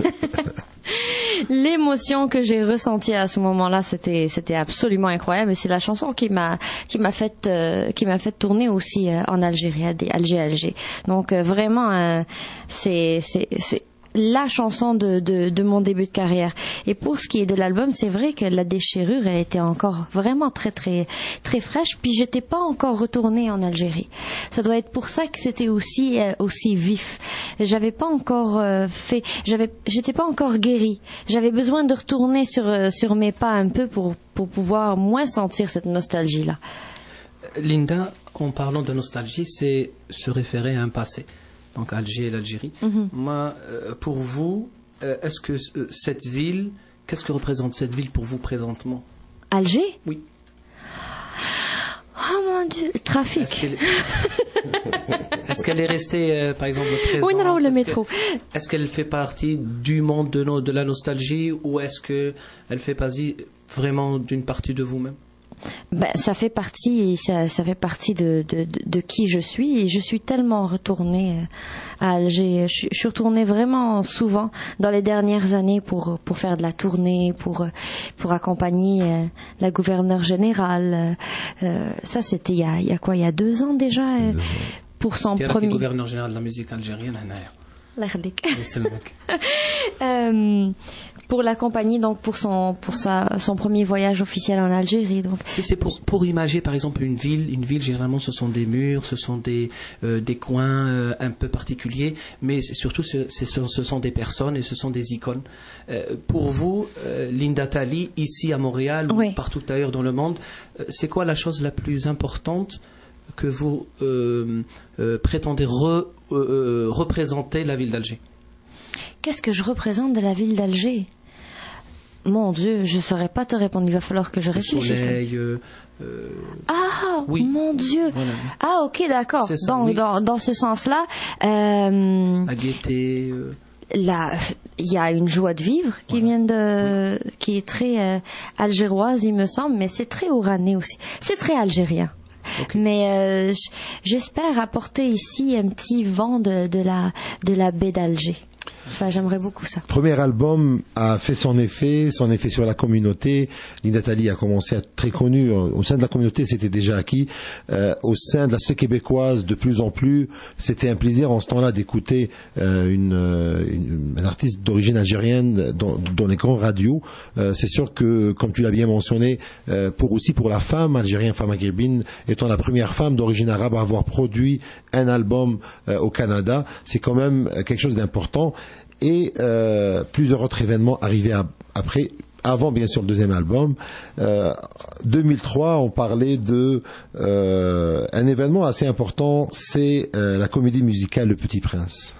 L'émotion que j'ai ressentie à ce moment-là, c'était, c'était absolument incroyable. Et c'est la chanson qui m'a, qui m'a fait, euh, qui m'a fait tourner aussi euh, en Algérie, Alger, Alger. Donc euh, vraiment, euh, c'est, c'est, c'est la chanson de, de, de mon début de carrière. Et pour ce qui est de l'album, c'est vrai que la déchirure, elle était encore vraiment très très très fraîche. Puis j'étais pas encore retournée en Algérie. Ça doit être pour ça que c'était aussi euh, aussi vif. J'avais pas encore euh, fait, j'avais, j'étais pas encore guérie. J'avais besoin de retourner sur euh, sur mes pas un peu pour pour pouvoir moins sentir cette nostalgie là. Linda, en parlant de nostalgie, c'est se référer à un passé. Donc Alger et l'Algérie. Mm-hmm. Moi, euh, pour vous, euh, est-ce que euh, cette ville, qu'est-ce que représente cette ville pour vous présentement? Alger? Oui. Oh mon Dieu, le trafic. Est-ce qu'elle, est-ce qu'elle est restée, euh, par exemple, présente? Oui, non, le est-ce métro. Que, est-ce qu'elle fait partie du monde de, no, de la nostalgie ou est-ce qu'elle fait partie vraiment d'une partie de vous-même? Ben, ça fait partie, ça, ça fait partie de, de, de, de qui je suis et je suis tellement retournée à Alger. Je, je suis retournée vraiment souvent dans les dernières années pour pour faire de la tournée, pour pour accompagner euh, la gouverneure générale. Euh, ça, c'était il y a il y a quoi, il y a deux ans déjà, euh, pour son Qui est premier. le gouverneur général de la musique algérienne, euh, pour l'accompagner donc pour son pour sa son premier voyage officiel en Algérie. Donc si c'est pour pour imager par exemple une ville, une ville généralement ce sont des murs, ce sont des euh, des coins euh, un peu particuliers, mais c'est surtout ce, c'est, ce sont des personnes et ce sont des icônes. Euh, pour vous, euh, Linda Tali, ici à Montréal oui. ou partout ailleurs dans le monde, euh, c'est quoi la chose la plus importante que vous euh, euh, prétendez re, euh, représenter la ville d'Alger? Qu'est-ce que je représente de la ville d'Alger? Mon Dieu, je ne saurais pas te répondre. Il va falloir que je réfléchisse. Le soleil, euh, euh... Ah, oui. Mon Dieu. Voilà. Ah, ok, d'accord. Ça, Donc, oui. dans, dans ce sens-là, euh, la gaieté. Euh... La, il y a une joie de vivre qui voilà. vient de, oui. qui est très euh, algéroise, il me semble, mais c'est très oranais aussi. C'est très algérien. Okay. Mais euh, j'espère apporter ici un petit vent de, de la de la baie d'Alger. Ça, j'aimerais beaucoup ça. Le premier album a fait son effet, son effet sur la communauté. Linda Tali a commencé à être très connue au sein de la communauté, c'était déjà acquis. Euh, au sein de la société québécoise, de plus en plus, c'était un plaisir en ce temps-là d'écouter euh, une, une, un artiste d'origine algérienne dans, dans les grands radios. Euh, c'est sûr que, comme tu l'as bien mentionné, euh, pour aussi pour la femme algérienne, femme maghrébine, étant la première femme d'origine arabe à avoir produit un album euh, au Canada, c'est quand même quelque chose d'important. Et euh, plusieurs autres événements arrivaient à, après, avant bien sûr le deuxième album. Euh, deux mille trois, on parlait de euh, un événement assez important, c'est euh, la comédie musicale Le Petit Prince.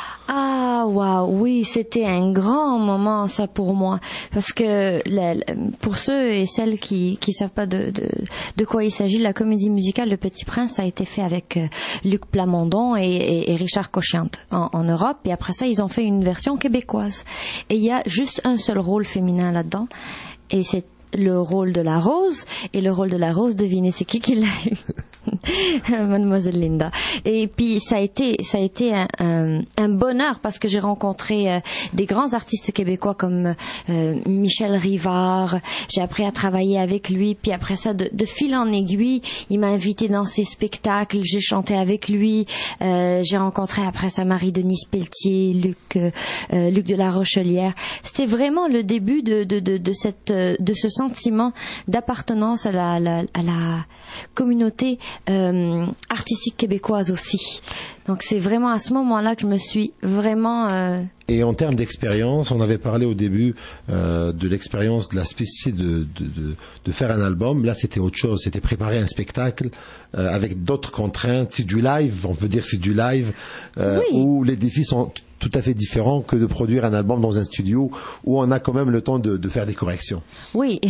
Ah, waouh, oui, c'était un grand moment ça pour moi, parce que la, la, pour ceux et celles qui qui savent pas de de, de quoi il s'agit, la comédie musicale Le Petit Prince a été fait avec euh, Luc Plamondon et, et, et Richard Cochiante en, en Europe, et après ça ils ont fait une version québécoise, et il y a juste un seul rôle féminin là-dedans, et c'est le rôle de la rose, et le rôle de la rose, devinez c'est qui qui l'a eu? Mademoiselle Linda. Et puis ça a été ça a été un, un, un bonheur, parce que j'ai rencontré euh, des grands artistes québécois comme euh, Michel Rivard. J'ai appris à travailler avec lui, puis après ça de, de fil en aiguille il m'a invité dans ses spectacles, j'ai chanté avec lui, euh, j'ai rencontré après ça Marie-Denise Pelletier, Luc euh, euh, Luc de la Rochelière. C'était vraiment le début de de de, de cette de ce sentiment d'appartenance à la, la à la communauté euh, artistique québécoise aussi. Donc c'est vraiment à ce moment-là que je me suis vraiment... Euh... Et en termes d'expérience, on avait parlé au début euh, de l'expérience, de la spécificité de, de, de, de faire un album. Là, c'était autre chose. C'était préparer un spectacle euh, avec d'autres contraintes. C'est du live, on peut dire c'est du live, euh, oui. Où les défis sont tout à fait différents que de produire un album dans un studio où on a quand même le temps de, de faire des corrections. Oui,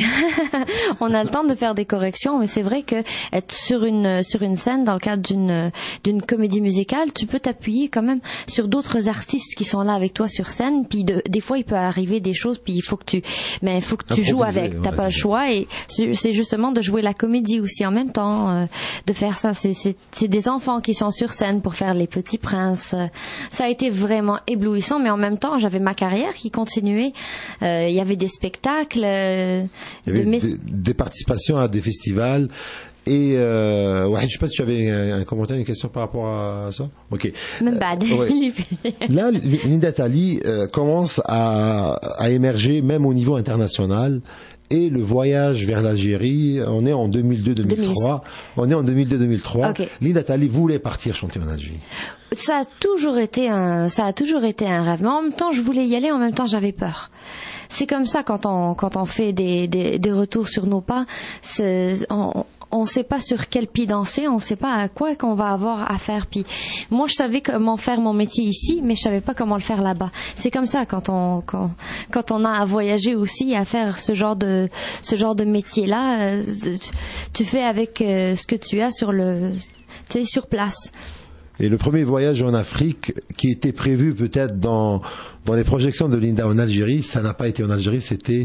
on a le temps de faire des corrections, mais c'est vrai que être sur une sur une scène dans le cadre d'une d'une comédie musicale, tu peux t'appuyer quand même sur d'autres artistes qui sont là avec toi sur scène, puis de, des fois il peut arriver des choses, puis il faut que tu mais il faut que tu joues avec, t'as pas le choix, et c'est justement de jouer la comédie aussi en même temps, euh, de faire ça. C'est c'est c'est des enfants qui sont sur scène pour faire Les Petits Princes. Ça a été vraiment éblouissant, mais en même temps j'avais ma carrière qui continuait. Euh, il y avait des spectacles, euh, il y avait de mes... des, des participations à des festivals, Et euh, ouais, je sais pas si tu avais un, un commentaire, une question par rapport à ça. Ok. Même bad. Euh, ouais. Là, Linda Tali euh, commence à, à émerger même au niveau international. Et le voyage vers l'Algérie, on est en deux mille deux deux mille trois. On est en deux mille deux deux mille trois. Okay. Linda Tali voulait partir chanter en Algérie. Ça a toujours été un, ça a toujours été un rêve. Mais en même temps, je voulais y aller. En même temps, j'avais peur. C'est comme ça quand on, quand on fait des, des, des retours sur nos pas. C'est, on, on sait pas sur quel pied danser, on sait pas à quoi qu'on va avoir à faire. Puis moi, je savais comment faire mon métier ici, mais je savais pas comment le faire là-bas. C'est comme ça quand on quand, quand on a à voyager aussi, à faire ce genre de ce genre de métier-là. Euh, tu, tu fais avec euh, ce que tu as sur le, tu sais, sur place. Et le premier voyage en Afrique qui était prévu peut-être dans dans les projections de Linda en Algérie, ça n'a pas été en Algérie, c'était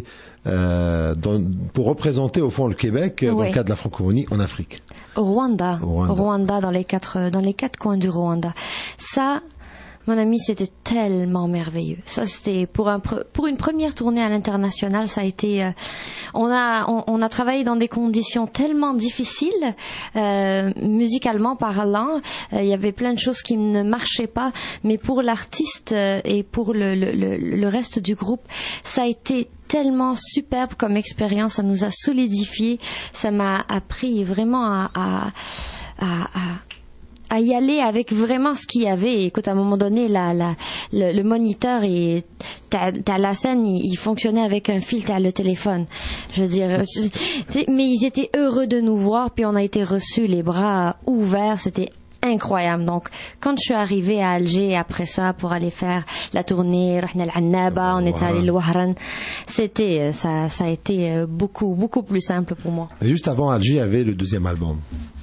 euh, dans, pour représenter au fond le Québec oui. dans le cadre de la francophonie en Afrique. Au Rwanda, au Rwanda, au Rwanda dans les quatre dans les quatre coins du Rwanda. Ça, mon ami, c'était tellement merveilleux. Ça, c'était pour un pour une première tournée à l'international, ça a été. Euh, on a on, on a travaillé dans des conditions tellement difficiles, euh, musicalement parlant. Euh, il y avait plein de choses qui ne marchaient pas, mais pour l'artiste euh, et pour le, le le le reste du groupe, ça a été tellement superbe comme expérience. Ça nous a solidifié. Ça m'a appris vraiment à à à, à à y aller avec vraiment ce qu'il y avait. Écoute, à un moment donné, la, la, le, le moniteur et t'as, t'as la scène, il, il fonctionnait avec un fil, t'as le téléphone. Je veux dire, je, mais ils étaient heureux de nous voir, puis on a été reçus les bras ouverts. C'était incroyable. Donc, quand je suis arrivée à Alger après ça pour aller faire la tournée, on est allé au Wahran, c'était ça, ça a été beaucoup, beaucoup plus simple pour moi. Et juste avant Alger, il y avait le deuxième album.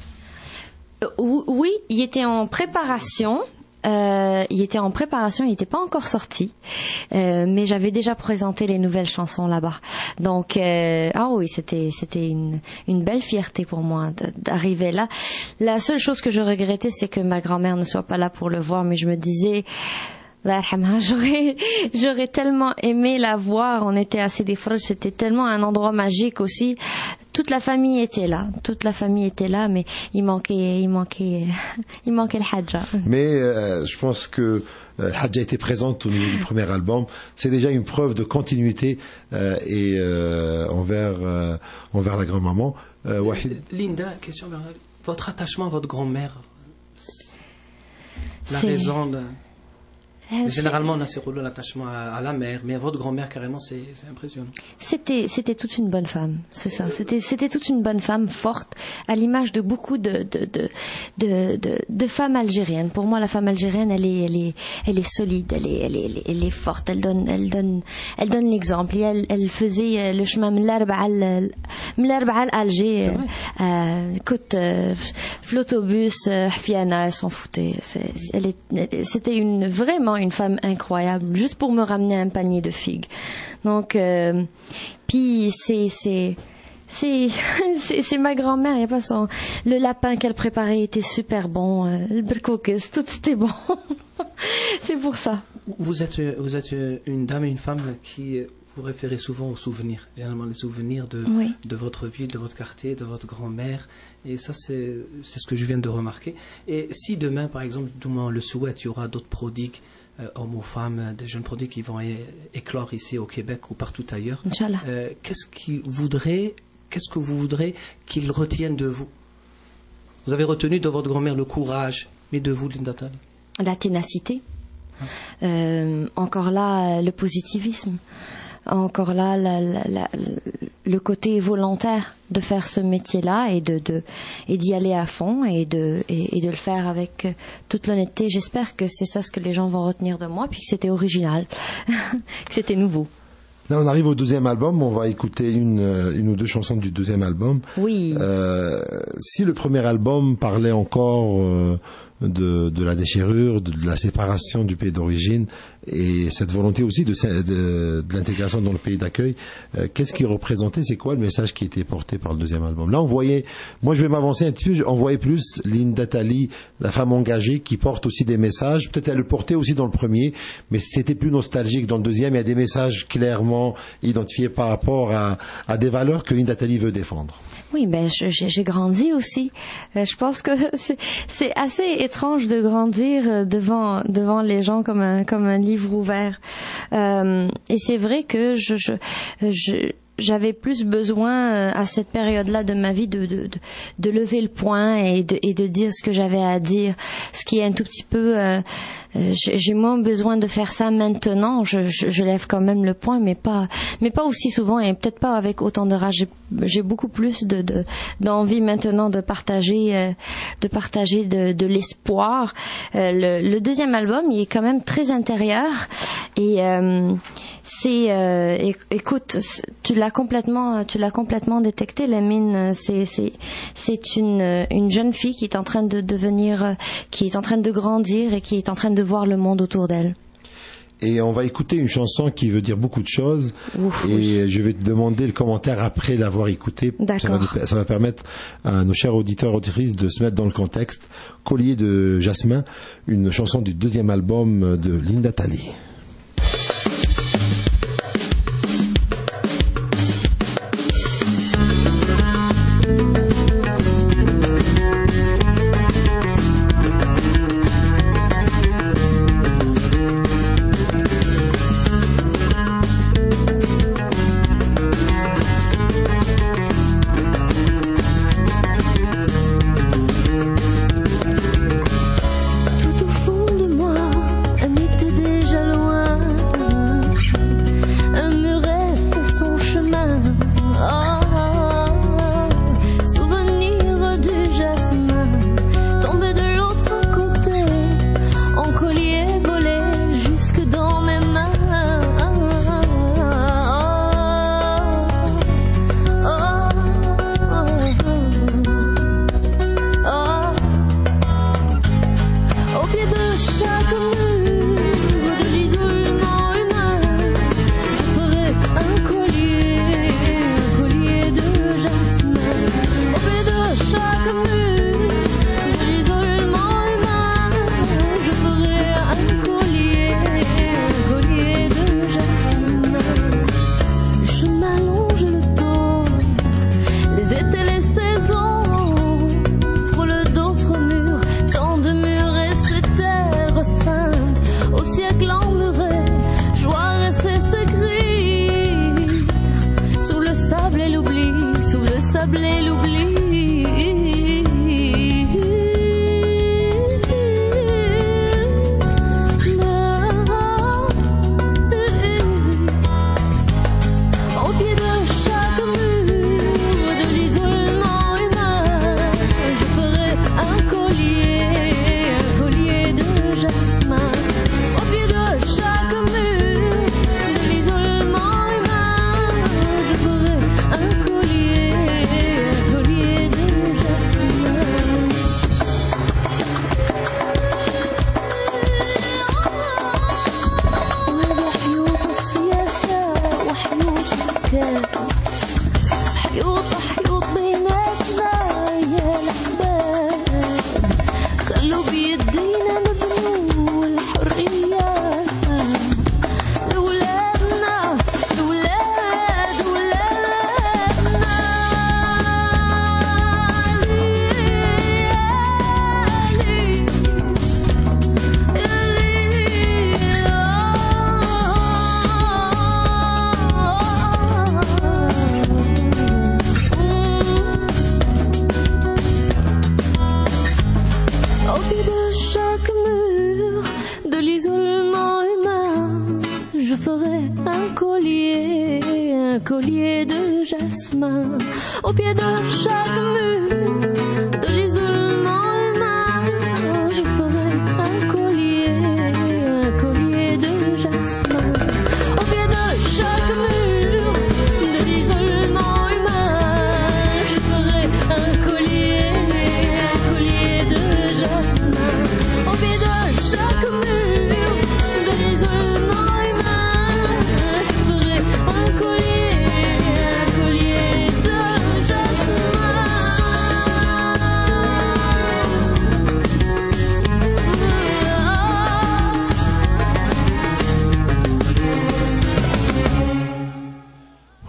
Oui, il était en préparation. Euh, il était en préparation, il n'était pas encore sorti, euh, mais j'avais déjà présenté les nouvelles chansons là-bas. Donc, euh, ah oui, c'était c'était une une belle fierté pour moi d'arriver là. La seule chose que je regrettais, c'est que ma grand-mère ne soit pas là pour le voir, mais je me disais. J'aurais, j'aurais tellement aimé la voir. On était à Sidi Frouj, c'était tellement un endroit magique aussi. Toute la famille était là, toute la famille était là, mais il manquait, il manquait, il manquait le Hadja. Mais euh, je pense que le euh, Hadja était présente au niveau du premier album. C'est déjà une preuve de continuité euh, et euh, envers euh, envers la grand-maman. Euh, Wahid. Linda, question vers votre attachement à votre grand-mère. La c'est... raison de... Généralement, on a ces rôles d'attachement à, à la mère, mais à votre grand-mère, carrément, c'est, c'est impressionnant. C'était, c'était toute une bonne femme, c'est ça. C'était, c'était toute une bonne femme forte, à l'image de beaucoup de, de, de, de, de, de femmes algériennes. Pour moi, la femme algérienne, elle est, elle est, elle est solide, elle est, elle est, elle est, elle est forte. Elle donne, elle donne, elle donne l'exemple. Et elle, elle faisait le chemin من l'Arba'a من l'Arba'a à Alger. Euh, écoute, euh, l'autobus, Hfiana, elle s'en foutait. C'est, elle est, c'était une vraiment une femme incroyable, juste pour me ramener un panier de figues. Donc, euh, puis c'est c'est c'est c'est, c'est ma grand-mère. Il y a pas son le lapin qu'elle préparait était super bon, euh, le berkoukes, tout c'était bon. C'est pour ça. Vous êtes vous êtes une dame et une femme qui vous référez souvent aux souvenirs, généralement les souvenirs de oui. de votre ville, de votre quartier, de votre grand-mère. Et ça, c'est c'est ce que je viens de remarquer. Et si demain, par exemple, demain on le souhaite, il y aura d'autres prodigues. Euh, hommes ou femmes, des jeunes prodigues qui vont é- éclore ici au Québec ou partout ailleurs. Inch'Allah. Euh, qu'est-ce qu'ils voudraient, qu'est-ce que vous voudrez qu'ils retiennent de vous? Vous avez retenu de votre grand-mère le courage, mais de vous, Linda Tali? La ténacité. Ah. Euh, encore là, le positivisme. Encore là, la, la, la, le côté volontaire de faire ce métier-là et de, de et d'y aller à fond et de et, et de le faire avec toute l'honnêteté. J'espère que c'est ça ce que les gens vont retenir de moi, puis que c'était original, que c'était nouveau. Là, on arrive au deuxième album. On va écouter une une ou deux chansons du deuxième album. Oui. Euh, si le premier album parlait encore euh, de, de la déchirure, de, de la séparation du pays d'origine et cette volonté aussi de, de, de l'intégration dans le pays d'accueil. Euh, qu'est-ce qui représentait, c'est quoi le message qui était porté par le deuxième album? Là, on voyait, moi je vais m'avancer un petit peu, on voyait plus Linda Talley, la femme engagée, qui porte aussi des messages. Peut-être elle le portait aussi dans le premier, mais c'était plus nostalgique. Dans le deuxième, il y a des messages clairement identifiés par rapport à, à des valeurs que Linda Talley veut défendre. Oui, ben je, j'ai grandi aussi. Euh, je pense que c'est, c'est assez étrange de grandir devant devant les gens comme un comme un livre ouvert. Euh, et c'est vrai que je je, je j'avais plus besoin à cette période-là de ma vie de de de, de lever le poing et de et de dire ce que j'avais à dire, ce qui est un tout petit peu euh, j'ai moins besoin de faire ça maintenant. Je, je, je lève quand même le poing, mais pas, mais pas aussi souvent et peut-être pas avec autant de rage. J'ai, j'ai beaucoup plus de, de d'envie maintenant de partager, euh, de partager de, de l'espoir. Euh, le, le deuxième album, il est quand même très intérieur et euh, c'est, euh, écoute, tu l'as complètement, tu l'as complètement détecté. Lamine, c'est, c'est, c'est une, une jeune fille qui est en train de devenir, qui est en train de grandir et qui est en train de voir le monde autour d'elle. Et on va écouter une chanson qui veut dire beaucoup de choses. Ouf, et oui. Je vais te demander le commentaire après l'avoir écouté. Ça va, ça va permettre à nos chers auditeurs et auditrices de se mettre dans le contexte. Collier de Jasmin, une chanson du deuxième album de Linda Talley. Jasmin.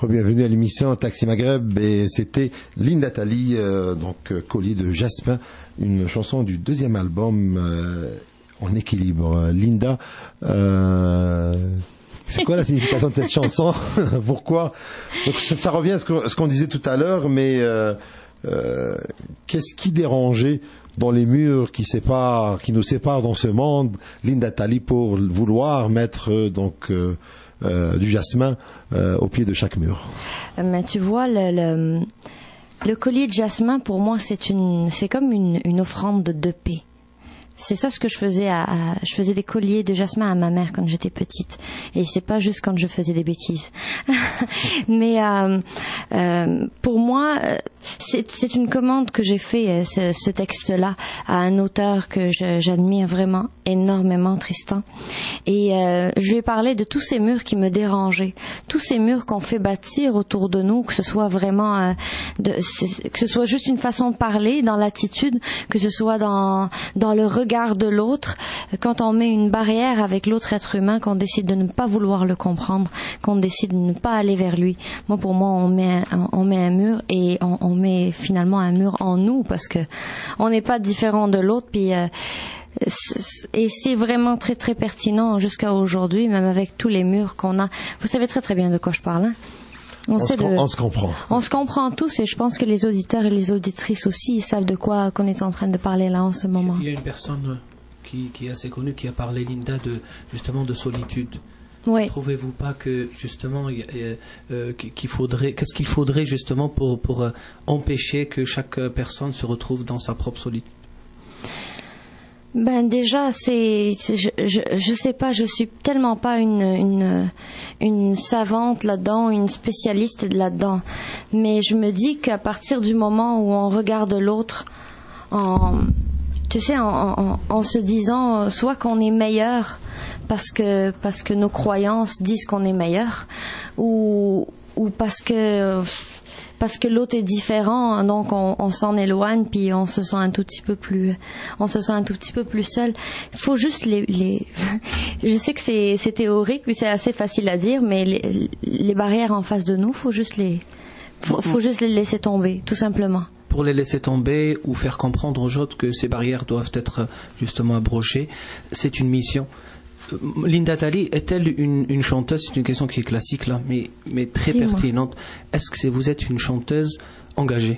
Bienvenue à l'émission Taxi Maghreb et c'était Linda Tali, euh, donc euh, Collier de Jasmin, une chanson du deuxième album euh, En équilibre. Euh, Linda, euh, c'est quoi la signification de cette chanson? Pourquoi? Donc ça, ça revient à ce, que, ce qu'on disait tout à l'heure, mais euh, euh, qu'est-ce qui dérangeait dans les murs qui séparent, qui nous séparent dans ce monde, Linda Tali, pour vouloir mettre euh, donc euh, Euh, du jasmin euh, au pied de chaque mur. Mais tu vois, le, le, le collier de jasmin, pour moi, c'est une, c'est comme une, une offrande de paix. C'est ça ce que je faisais à, à, je faisais des colliers de jasmin à ma mère quand j'étais petite. Et c'est pas juste quand je faisais des bêtises. Mais euh, euh, pour moi, c'est, c'est une commande que j'ai fait, ce, ce texte-là, à un auteur que je, j'admire vraiment énormément, Tristan. Et euh, je lui ai parlé de tous ces murs qui me dérangeaient, tous ces murs qu'on fait bâtir autour de nous, que ce soit vraiment, euh, de, que ce soit juste une façon de parler, dans l'attitude, que ce soit dans dans le regard de l'autre, quand on met une barrière avec l'autre être humain, qu'on décide de ne pas vouloir le comprendre, qu'on décide de ne pas aller vers lui. Moi, pour moi, on met un, on met un mur et on, on met finalement un mur en nous parce que on n'est pas différent de l'autre. Puis euh, et c'est vraiment très très pertinent jusqu'à aujourd'hui, même avec tous les murs qu'on a. Vous savez très très bien de quoi je parle, hein? On, on, sait se, de, on se comprend. On se comprend tous et je pense que les auditeurs et les auditrices aussi, ils savent de quoi qu'on est en train de parler là en ce moment. Il y a une personne qui, qui est assez connue qui a parlé, Linda, de, justement de solitude. Oui. Trouvez-vous pas que justement euh, qu'il faudrait, qu'est-ce qu'il faudrait justement pour, pour euh, empêcher que chaque personne se retrouve dans sa propre solitude? Ben déjà, c'est, c'est je, je je sais pas, je suis tellement pas une une une savante là-dedans, une spécialiste là-dedans, mais je me dis qu'à partir du moment où on regarde l'autre en tu sais en, en, en se disant soit qu'on est meilleur parce que parce que nos croyances disent qu'on est meilleur, ou ou parce que parce que l'autre est différent, donc on, on s'en éloigne puis on se sent un tout petit peu plus, on se sent un tout petit peu plus seul. Il faut juste les, les je sais que c'est, c'est théorique puis c'est assez facile à dire, mais les, les barrières en face de nous, faut juste les, faut, faut juste les laisser tomber, tout simplement. Pour les laisser tomber ou faire comprendre aux autres que ces barrières doivent être justement abrogées, c'est une mission. Linda Tali est-elle une, une chanteuse? C'est une question qui est classique là, mais, mais très Dis-moi. pertinente. Est-ce que c'est, vous êtes une chanteuse engagée?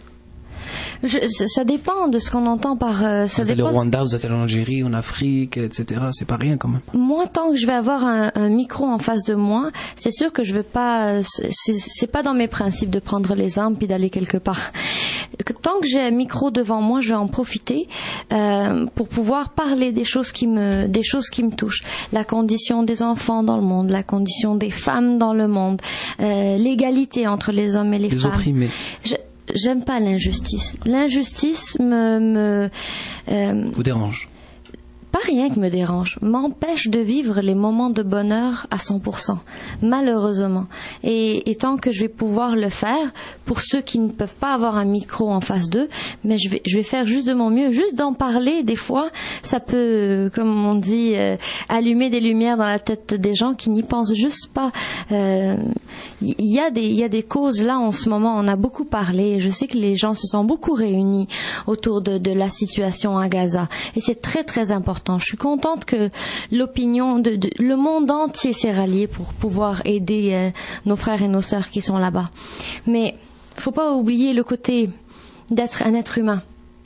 Je, ça dépend de ce qu'on entend par. Euh, ça vous êtes dépend. au Rwanda, vous êtes en Algérie, en Afrique, et cetera. C'est pas rien quand même. Moi, tant que je vais avoir un, un micro en face de moi, c'est sûr que je veux pas. C'est, c'est pas dans mes principes de prendre les armes puis d'aller quelque part. Tant que j'ai un micro devant moi, je vais en profiter euh, pour pouvoir parler des choses qui me, des choses qui me touchent. La condition des enfants dans le monde, la condition des femmes dans le monde, euh, l'égalité entre les hommes et les, les femmes. Opprimés. Je, J'aime pas l'injustice. L'injustice me, me euh, vous dérange? Pas rien que me dérange, m'empêche de vivre les moments de bonheur à cent pour cent, malheureusement. Et, et tant que je vais pouvoir le faire, pour ceux qui ne peuvent pas avoir un micro en face d'eux, mais je vais, je vais faire juste de mon mieux. Juste d'en parler, des fois, ça peut, comme on dit, euh, allumer des lumières dans la tête des gens qui n'y pensent juste pas. Euh, il y a des, il y a des causes là en ce moment. On a beaucoup parlé. Je sais que les gens se sont beaucoup réunis autour de, de la situation à Gaza, et c'est très très important. Je suis contente que l'opinion de, de le monde entier s'est rallié pour pouvoir aider euh, nos frères et nos sœurs qui sont là-bas. Mais faut pas oublier le côté d'être un être humain.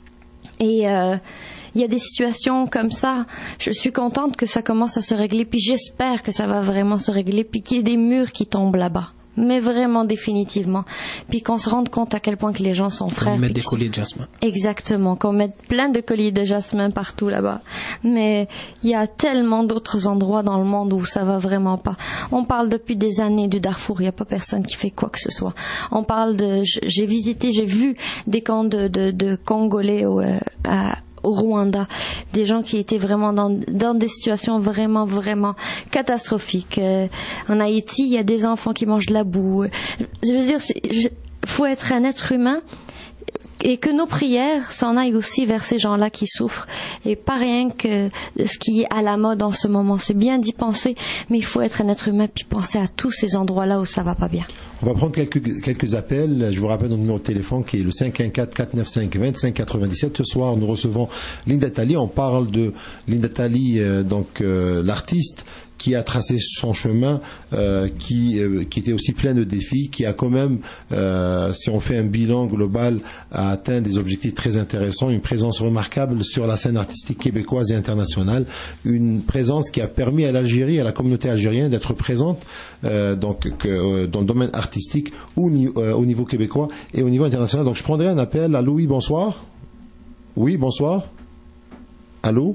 Et euh, il y a des situations comme ça. Je suis contente que ça commence à se régler, puis j'espère que ça va vraiment se régler, puis qu'il y ait des murs qui tombent là-bas. Mais vraiment définitivement. Puis qu'on se rende compte à quel point que les gens sont frères. On met des colliers de jasmin. Exactement, qu'on mette plein de colliers de jasmin partout là-bas. Mais il y a tellement d'autres endroits dans le monde où ça va vraiment pas. On parle depuis des années du Darfour, il n'y a pas personne qui fait quoi que ce soit. On parle de... J'ai visité, j'ai vu des camps de, de, de Congolais au, euh, à... au Rwanda, des gens qui étaient vraiment dans, dans des situations vraiment, vraiment catastrophiques. Euh, en Haïti, il y a des enfants qui mangent de la boue. Je veux dire, il faut être un être humain et que nos prières s'en aillent aussi vers ces gens-là qui souffrent, et pas rien que ce qui est à la mode en ce moment. C'est bien d'y penser, mais il faut être un être humain puis penser à tous ces endroits-là où ça va pas bien. On va prendre quelques, quelques appels. Je vous rappelle notre numéro de téléphone qui est le cinq un quatre, quatre neuf cinq, deux cinq neuf sept. Ce soir, nous recevons Linda Tali. On parle de Linda Tali, euh, donc euh, l'artiste qui a tracé son chemin, euh, qui, euh, qui était aussi plein de défis, qui a quand même, euh, si on fait un bilan global, a atteint des objectifs très intéressants, une présence remarquable sur la scène artistique québécoise et internationale, une présence qui a permis à l'Algérie, à la communauté algérienne d'être présente euh, donc, que, euh, dans le domaine artistique ou euh, au niveau québécois et au niveau international. Donc je prendrai un appel. Allô, oui, bonsoir. Oui, bonsoir. Allô.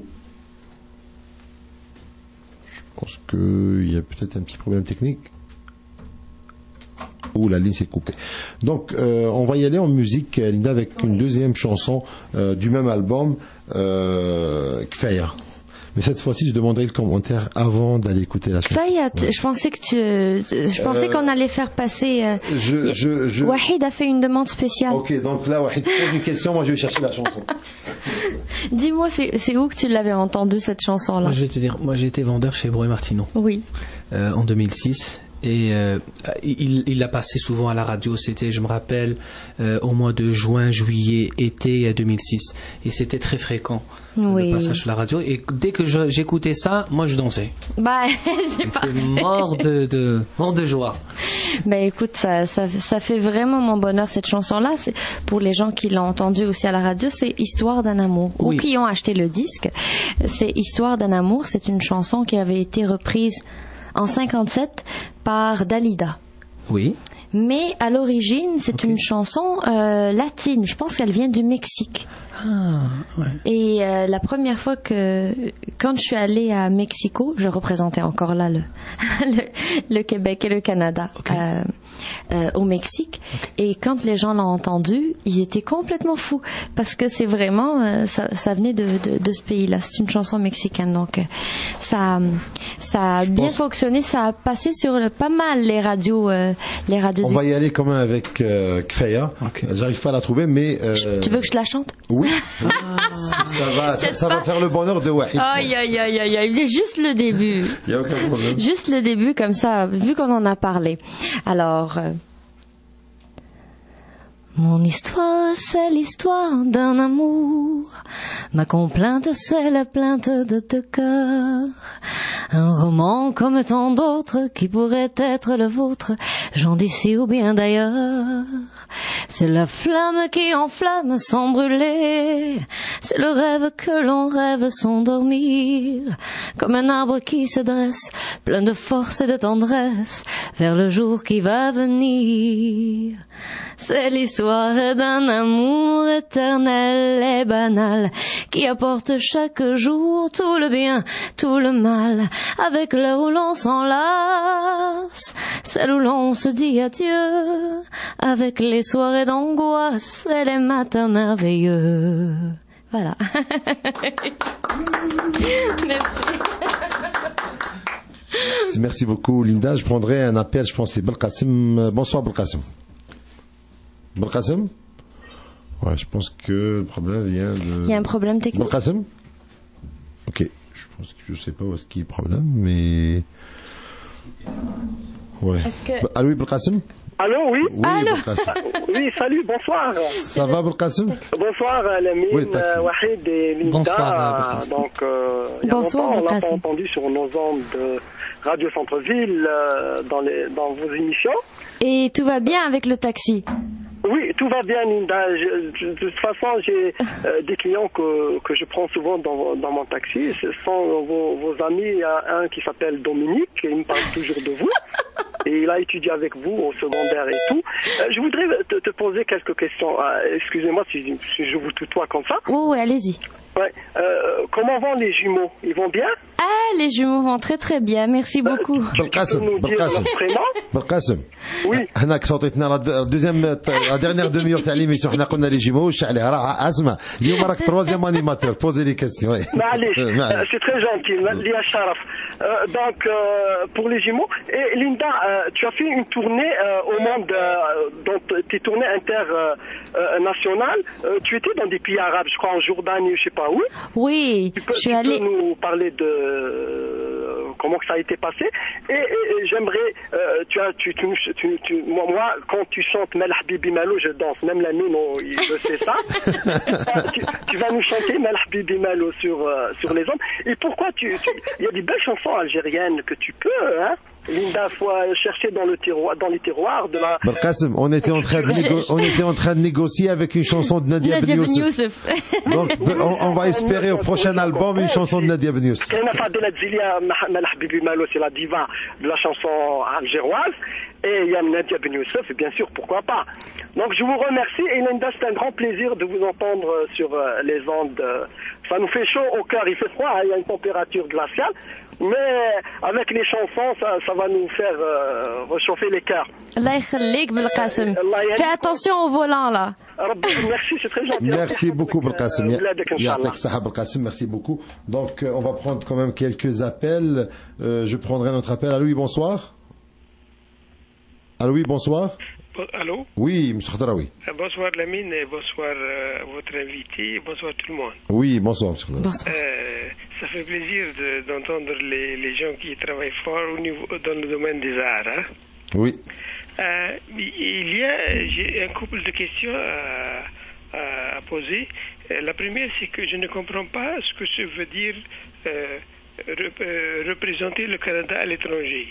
Je pense qu'il y a peut-être un petit problème technique. Ouh, la ligne s'est coupée. Donc, euh, on va y aller en musique, Linda, avec une deuxième chanson euh, du même album, euh, Kfaya. Mais cette fois-ci, je demanderai le commentaire avant d'aller écouter la chanson. Kfaya, ouais. Je pensais que tu, je pensais euh, qu'on allait faire passer. Euh, je, je, je... Wahid a fait une demande spéciale. Ok, donc là, Wahid pose une question, moi je vais chercher la chanson. Dis-moi, c'est, c'est où que tu l'avais entendue cette chanson-là? Moi, je vais te dire, moi j'ai été vendeur chez Bro et Martineau. Oui. Euh, en deux mille six. Et euh, il, il l'a passé souvent à la radio. C'était, je me rappelle, euh, au mois de juin, juillet, été deux mille six. Et c'était très fréquent. Oui. Le passage sur la radio. Et dès que je, j'écoutais ça, moi je dansais. Bah, c'est J'étais pas mort de, de, mort de joie. Ben écoute, ça, ça, ça fait vraiment mon bonheur cette chanson-là. C'est, pour les gens qui l'ont entendue aussi à la radio, c'est Histoire d'un amour. Oui. Ou qui ont acheté le disque, c'est Histoire d'un amour. C'est une chanson qui avait été reprise en cinquante-sept par Dalida. Oui. Mais à l'origine, c'est Okay. une chanson euh, latine. Je pense qu'elle vient du Mexique. Ah, ouais. Et euh, la première fois que, quand je suis allée à Mexico, je représentais encore là le, le, le Québec et le Canada Okay. euh, euh, au Mexique. Okay. Et quand les gens l'ont entendu, ils étaient complètement fous parce que c'est vraiment, euh, ça, ça venait de, de, de ce pays-là. C'est une chanson mexicaine, donc euh, ça, ça a je bien pense... fonctionné. Ça a passé sur le, pas mal les radios, euh, les radios. On du... va y aller quand même avec euh, Kfaya. Okay. J'arrive pas à la trouver, mais. Euh... Tu veux que je te la chante? Oui. Ah, ça va, ça, ça va faire le bonheur de Wahid. Aïe, aïe, aïe, aïe, aïe. Juste le début. Il n'y a aucun problème. Juste le début, comme ça, vu qu'on en a parlé. Alors, euh... mon histoire, c'est l'histoire d'un amour. Ma complainte, c'est la plainte de deux cœurs. Un roman comme tant d'autres qui pourrait être le vôtre, j'en d'ici ou bien d'ailleurs. C'est la flamme qui enflamme sans brûler. C'est le rêve que l'on rêve sans dormir. Comme un arbre qui se dresse, plein de force et de tendresse, vers le jour qui va venir. C'est l'histoire d'un amour éternel et banal qui apporte chaque jour tout le bien, tout le mal, avec l'heure où l'on s'enlace, celle où l'on se dit adieu, avec les soirées d'angoisse et les matins merveilleux. Voilà. Merci. Merci beaucoup, Linda. Je prendrai un appel, je pense que c'est Belkacem. Bonsoir, Belkacem. Belkacem? Ouais, je pense que le problème vient de... Il y a un problème technique. Belkacem? Ok. Je pense que je sais pas où est-ce qu'il y a le problème, mais... Ouais. Que... Allô, Belkacem? Allô, oui? Oui, Allô? Oui, salut, bonsoir. Ça va, Belkacem? Bonsoir, Lamine, oui, Wahid et Linda. Bonsoir. Donc, euh, il y a bonsoir, longtemps, on l'a pas entendu sur nos ondes de Radio Centre-Ville, euh, dans, les, dans vos émissions. Et tout va bien avec le taxi? Oui, tout va bien, Linda. Je, je, de toute façon, j'ai euh, des clients que, que je prends souvent dans, dans mon taxi. Ce sont vos, vos amis. Il y a un qui s'appelle Dominique, et il me parle toujours de vous. Et il a étudié avec vous au secondaire et tout. Euh, je voudrais te, te poser quelques questions. Euh, excusez-moi si, si je vous tutoie comme ça. Oh, oui, allez-y. Ouais. Euh, comment vont les jumeaux? Ils vont bien? Ah, les jumeaux vont très très bien. Merci beaucoup. Euh, tu, tu peux nous dire leur prénom? Belkacem. Oui. هناك صوتتنا la deuxième la dernière demi-heure تاع l'émission حنا قلنا لي جيمو واش عليه راه اسمع اليوم راك troisième animateur poser les questions. معليش c'est très gentil. لي الشرف. Euh, donc, euh, pour les jumeaux. Et Linda, euh, tu as fait une tournée euh, au monde, euh, donc tes tournées internationales. Euh, tu étais dans des pays arabes, je crois en Jordanie, je sais pas où. Oui, tu peux, je suis tu allée. peux nous parler de euh, comment que ça a été passé. Et, et, et j'aimerais, euh, tu as, tu, tu, tu, tu, moi, moi, quand tu chantes Mel Habibi Malo, je danse. Même la mine, on, je sais ça. tu, tu vas nous chanter Mel Habibi Malo sur euh, sur les ondes. Et pourquoi tu, il y a des belles chansons algériennes que tu peux, hein. Linda, faut chercher dans le tiroir, dans les tiroirs de la. Barqasim, on était en train de négo- on était en train de négocier avec une chanson de Nadia, Nadia Ben Ben Youssef. Youssef. Donc, on, on va espérer au prochain album une chanson de Nadia Ben Youssef. C'est la diva de la chanson algéroise. Et il y a Nadia Ben Youssef, et bien sûr, pourquoi pas. Donc, je vous remercie. Et Linda, c'est un grand plaisir de vous entendre sur les ondes. Ça nous fait chaud au cœur. Il fait froid, hein, il y a une température glaciale. Mais avec les chansons, ça, ça va nous faire euh, réchauffer les cœurs. Allah yakhlik Belqasem. Fais attention au volant là. Merci, c'est très gentil. Merci beaucoup, Belqasem. Belqasem. Merci beaucoup. Donc, euh, on va prendre quand même quelques appels. Euh, je prendrai notre appel. Allô, oui, bonsoir. Allô, oui, bonsoir. Allô? Oui, M. Khadraoui. Bonsoir Lamine et bonsoir euh, votre invité, bonsoir tout le monde. Oui, bonsoir M. Khadraoui. Bonsoir. Euh, ça fait plaisir de, d'entendre les, les gens qui travaillent fort au niveau, dans le domaine des arts. Hein? Oui. Euh, il y a j'ai un couple de questions à, à, à poser. La première, c'est que je ne comprends pas ce que ça veut dire euh, rep, euh, représenter le Canada à l'étranger.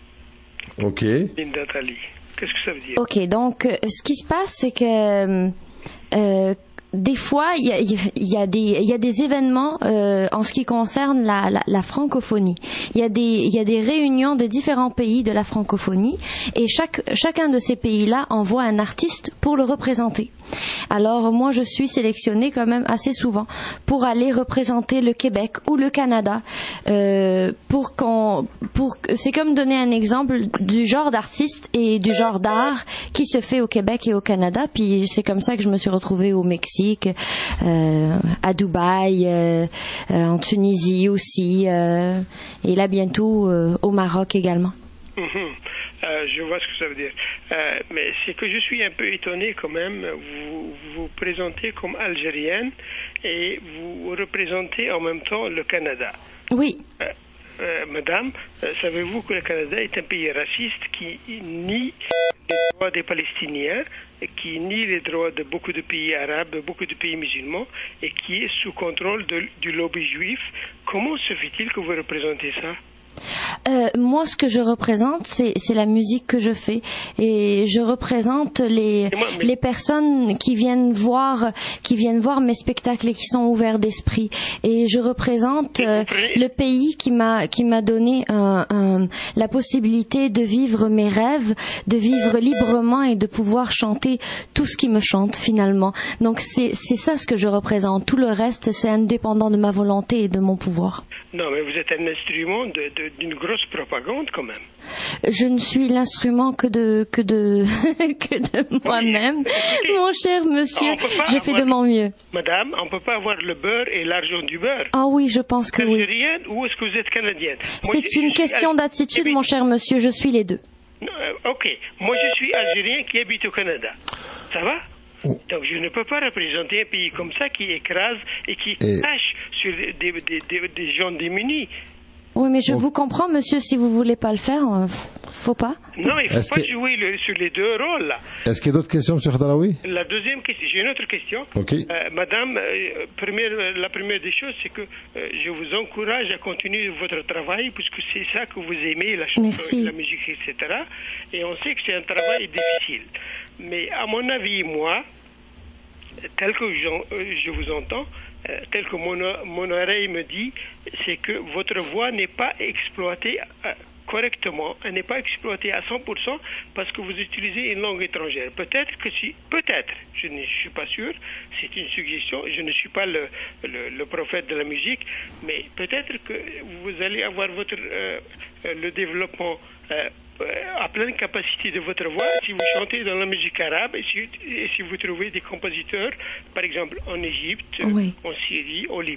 Ok. Linda Tali. Qu'est-ce que ça veut dire? Ok, donc euh, ce qui se passe, c'est que euh, des fois, il y a, y, a des, y a des événements euh, en ce qui concerne la, la, la francophonie. Il y a des, il y a des réunions de différents pays de la francophonie et chaque, chacun de ces pays-là envoie un artiste pour le représenter. Alors moi, je suis sélectionnée quand même assez souvent pour aller représenter le Québec ou le Canada. Euh, pour qu'on, pour, c'est comme donner un exemple du genre d'artiste et du genre d'art qui se fait au Québec et au Canada. Puis c'est comme ça que je me suis retrouvée au Mexique, euh, à Dubaï, euh, euh, en Tunisie aussi, euh, et là bientôt euh, au Maroc également. Mm-hmm. Euh, je vois ce que ça veut dire. Euh, mais c'est que je suis un peu étonné quand même. Vous vous présentez comme algérienne et vous représentez en même temps le Canada. Oui. Euh, euh, madame, euh, savez-vous que le Canada est un pays raciste qui nie les droits des Palestiniens, qui nie les droits de beaucoup de pays arabes, beaucoup de pays musulmans et qui est sous contrôle de, du lobby juif. Comment se fait-il que vous représentez ça? Euh, moi, ce que je représente, c'est, c'est la musique que je fais, et je représente les moi, mais... les personnes qui viennent voir, qui viennent voir mes spectacles et qui sont ouverts d'esprit. Et je représente euh, le pays qui m'a qui m'a donné un, un, la possibilité de vivre mes rêves, de vivre librement et de pouvoir chanter tout ce qui me chante finalement. Donc c'est c'est ça ce que je représente. Tout le reste, c'est indépendant de ma volonté et de mon pouvoir. Non, mais vous êtes un instrument de, de, d'une grosse propagande quand même. Je ne suis l'instrument que de que de que de moi-même, oui. Mon cher monsieur. Je fais de mon mieux. Madame, on ne peut pas avoir le beurre et l'argent du beurre. Ah oui, je pense que oui. Algérienne ou est-ce que vous êtes canadienne? Moi, C'est je, une je question al... d'attitude, mon cher monsieur. Je suis les deux. Euh, ok, moi je suis algérien qui habite au Canada. Ça va? Donc je ne peux pas représenter un pays comme ça qui écrase et qui et... tâche sur des, des, des, des gens démunis. Oui, mais je oh. vous comprends, monsieur, si vous voulez pas le faire, euh, faut pas. Non, il faut Est-ce pas que... jouer le, sur les deux rôles, là. Est-ce qu'il y a d'autres questions, M. Khadraoui? La deuxième question, j'ai une autre question. Ok. Euh, madame, euh, première, la première des choses, c'est que euh, je vous encourage à continuer votre travail, puisque c'est ça que vous aimez, la chanson, la musique, et cetera. Et on sait que c'est un travail difficile. Mais à mon avis, moi, tel que je vous entends, euh, tel que mon, mon oreille me dit, c'est que votre voix n'est pas exploitée euh, correctement, elle n'est pas exploitée à cent pour cent parce que vous utilisez une langue étrangère. Peut-être que si, peut-être, je ne suis pas sûr, c'est une suggestion, je ne suis pas le, le, le prophète de la musique, mais peut-être que vous allez avoir votre, euh, le développement euh, à pleine capacité de votre voix si vous chantez dans la musique arabe et si, et si vous trouvez des compositeurs, par exemple en Égypte, oui. en Syrie, au Liban.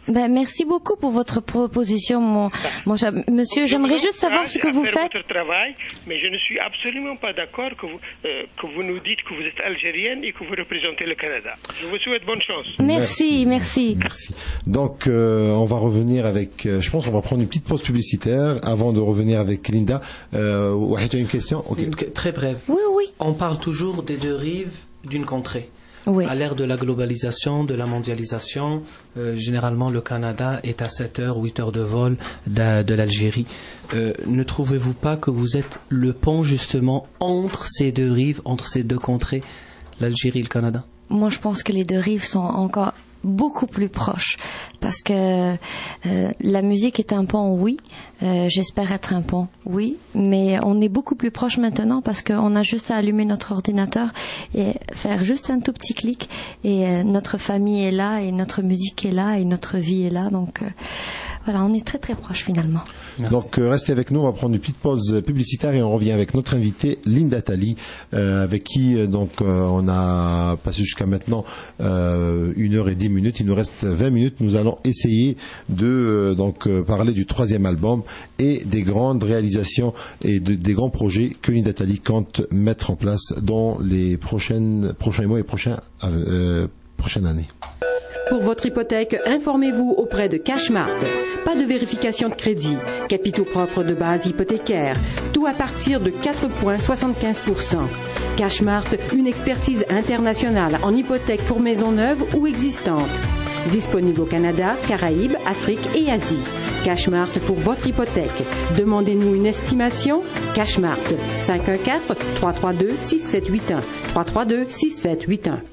Ben, merci beaucoup pour votre proposition, mon, mon monsieur. J'aimerais juste savoir ce que vous faites. Votre travail, mais je ne suis absolument pas d'accord que vous, euh, que vous nous dites que vous êtes algérienne et que vous représentez le Canada. Je vous souhaite bonne chance. Merci, merci. Merci. Donc, euh, on va revenir avec, euh, je pense qu'on va prendre une petite pause publicitaire avant de revenir avec Linda. Euh, ouais, tu as une question? Okay. Très brève. Oui, oui. On parle toujours des deux rives d'une contrée. Oui. À l'ère de la globalisation, de la mondialisation, euh, généralement le Canada est à sept heures, huit heures de vol de, de l'Algérie. Euh, ne trouvez-vous pas que vous êtes le pont justement entre ces deux rives, entre ces deux contrées, l'Algérie et le Canada? Moi, je pense que les deux rives sont encore beaucoup plus proches parce que euh, la musique est un pont, oui. Euh, j'espère être un pont, oui. Mais on est beaucoup plus proches maintenant parce qu'on a juste à allumer notre ordinateur et faire juste un tout petit clic et euh, notre famille est là et notre musique est là et notre vie est là. Donc euh, voilà, on est très très proches finalement. Merci. Donc euh, restez avec nous, on va prendre une petite pause publicitaire et on revient avec notre invitée Linda Tali, euh, avec qui euh, donc euh, on a passé jusqu'à maintenant euh, une heure et dix minutes. Il nous reste vingt minutes. Nous allons essayer de euh, donc euh, parler du troisième album et des grandes réalisations et de, des grands projets que Linda Tali compte mettre en place dans les prochaines prochains mois et prochains euh, prochaines années. Pour votre hypothèque, informez-vous auprès de Cashmart. Pas de vérification de crédit, capitaux propres de base hypothécaire, tout à partir de quatre virgule soixante-quinze pour cent. Cashmart, une expertise internationale en hypothèque pour maisons neuves ou existantes. Disponible au Canada, Caraïbes, Afrique et Asie. Cashmart pour votre hypothèque. Demandez-nous une estimation. Cashmart, cinq un quatre, trois trois deux, six sept huit un, trois trois deux, six sept huit un.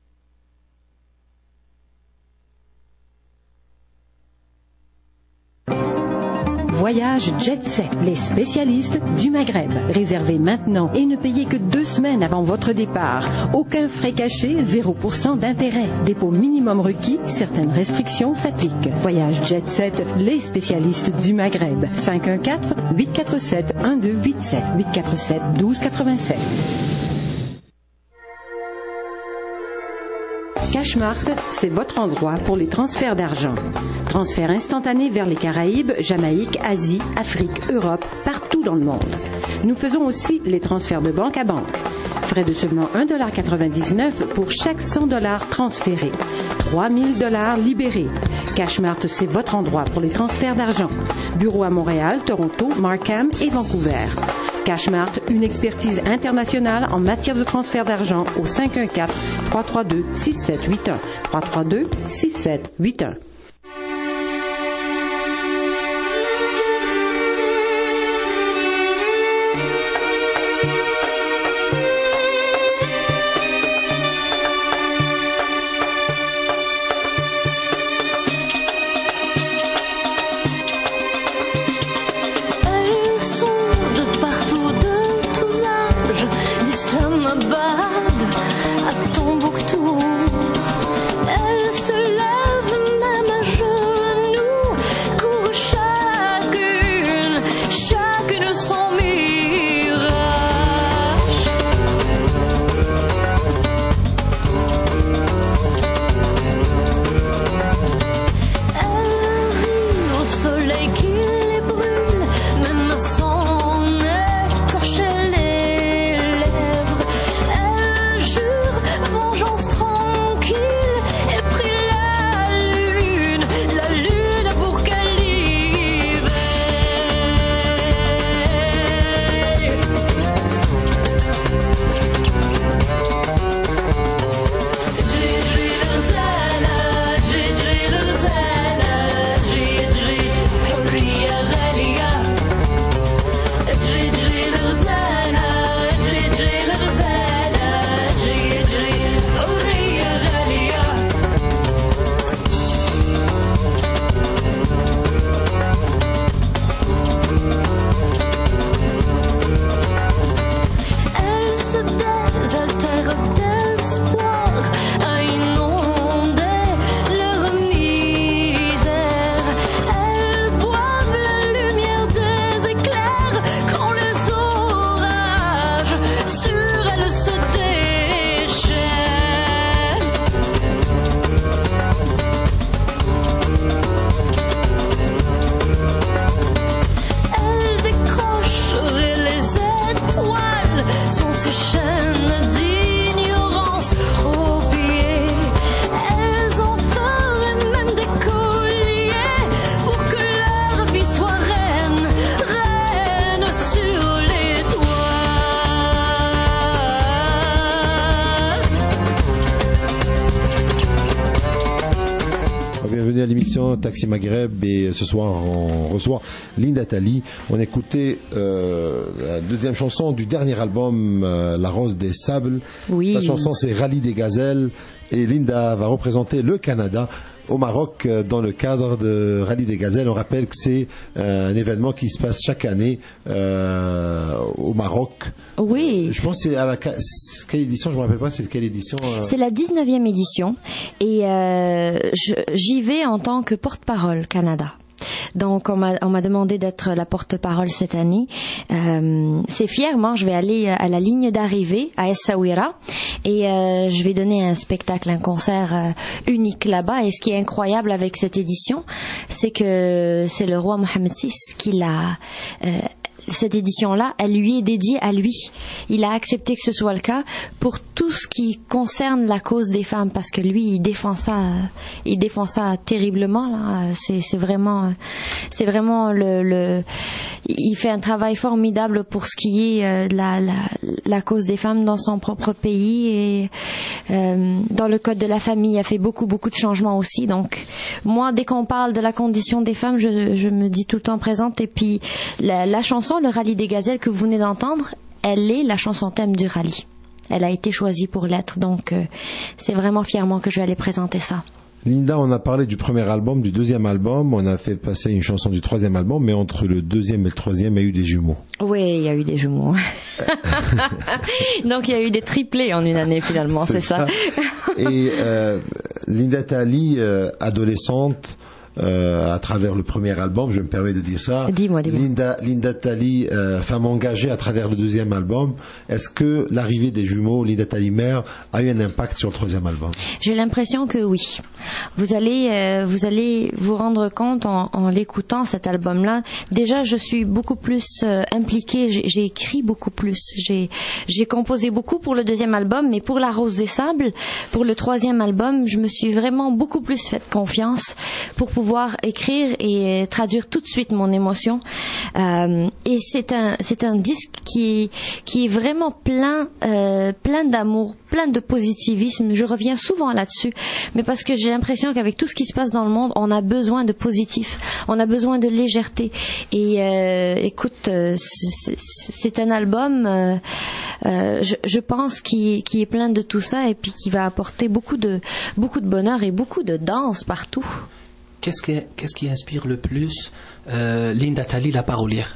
Voyage Jet Set, les spécialistes du Maghreb. Réservez maintenant et ne payez que deux semaines avant votre départ. Aucun frais cachés, zéro pour cent d'intérêt. Dépôt minimum requis, certaines restrictions s'appliquent. Voyage Jet Set, les spécialistes du Maghreb. cinq un quatre, huit quatre sept, un deux huit sept, huit quatre sept, un deux huit sept. Cashmart, c'est votre endroit pour les transferts d'argent. Transferts instantanés vers les Caraïbes, Jamaïque, Asie, Afrique, Europe, partout dans le monde. Nous faisons aussi les transferts de banque à banque. Frais de seulement un dollar quatre-vingt-dix-neuf pour chaque cent dollars transférés. trois mille dollars libérés. Cashmart, c'est votre endroit pour les transferts d'argent. Bureau à Montréal, Toronto, Markham et Vancouver. Cashmart, une expertise internationale en matière de transfert d'argent au cinq un quatre, trois trois deux, six sept huit un, trois trois deux, six sept huit un. À Tombouctou, elle se lève même ces chaînes d'ignorance aux pieds. Elles en feraient même des colliers pour que leur vie soit reine, reine sur les toits. Bienvenue à l'émission Taxi Maghreb et ce soir on reçoit Linda Tali. On écoutait euh, la deuxième chanson du dernier album, euh, La Rose des Sables. Oui. La chanson c'est Rallye des Gazelles et Linda va représenter le Canada au Maroc dans le cadre de Rallye des Gazelles. On rappelle que c'est euh, un événement qui se passe chaque année euh, au Maroc. Oui. Je pense que c'est à la quelle édition, je me rappelle pas, c'est quelle édition euh... C'est la dix-neuvième édition et euh, je, j'y vais en tant que porte-parole Canada. Donc on m'a, on m'a demandé d'être la porte-parole cette année. Euh, c'est fièrement, je vais aller à la ligne d'arrivée à Essaouira et euh, je vais donner un spectacle, un concert euh, unique là-bas. Et ce qui est incroyable avec cette édition, c'est que c'est le roi Mohammed six qui l'a... Euh, cette édition-là, elle lui est dédiée à lui. Il a accepté que ce soit le cas pour tout ce qui concerne la cause des femmes, parce que lui, il défend ça, il défend ça terriblement. Là. C'est, c'est vraiment, c'est vraiment le, le, il fait un travail formidable pour ce qui est de la, la, la cause des femmes dans son propre pays et euh, dans le code de la famille, il a fait beaucoup, beaucoup de changements aussi. Donc, moi, dès qu'on parle de la condition des femmes, je, je me dis tout le temps présente. Et puis, la, la chanson le Rallye des Gazelles que vous venez d'entendre, elle est la chanson thème du rallye. Elle a été choisie pour l'être, donc euh, c'est vraiment fièrement que je vais aller présenter ça. Linda, on a parlé du premier album, du deuxième album, on a fait passer une chanson du troisième album, mais entre le deuxième et le troisième, il y a eu des jumeaux. Oui, il y a eu des jumeaux. Donc il y a eu des triplés en une année finalement, c'est, c'est ça. ça. Et euh, Linda Tali, euh, adolescente, Euh, à travers le premier album, je me permets de dire ça. Dis-moi, dis-moi. Linda, Linda Tali, euh, femme engagée à travers le deuxième album. Est-ce que l'arrivée des jumeaux, Linda Tali mère, a eu un impact sur le troisième album? J'ai l'impression que oui. Vous allez, euh, vous allez vous rendre compte en, en l'écoutant cet album-là. Déjà, je suis beaucoup plus euh, impliquée. J'ai, j'ai écrit beaucoup plus. J'ai, j'ai composé beaucoup pour le deuxième album, mais pour La Rose des Sables, pour le troisième album, je me suis vraiment beaucoup plus fait confiance pour pouvoir écrire et traduire tout de suite mon émotion. Euh, et c'est un, c'est un disque qui, qui est vraiment plein, euh, plein d'amour, plein de positivisme. Je reviens souvent là-dessus, mais parce que j'ai l'impression qu'avec tout ce qui se passe dans le monde, on a besoin de positif, on a besoin de légèreté. Et euh, écoute, euh, c'est, c'est un album, euh, euh, je, je pense, qui, qui est plein de tout ça et puis qui va apporter beaucoup de, beaucoup de bonheur et beaucoup de danse partout. Qu'est-ce qui, qu'est-ce qui inspire le plus euh, Linda Tali, la parolière?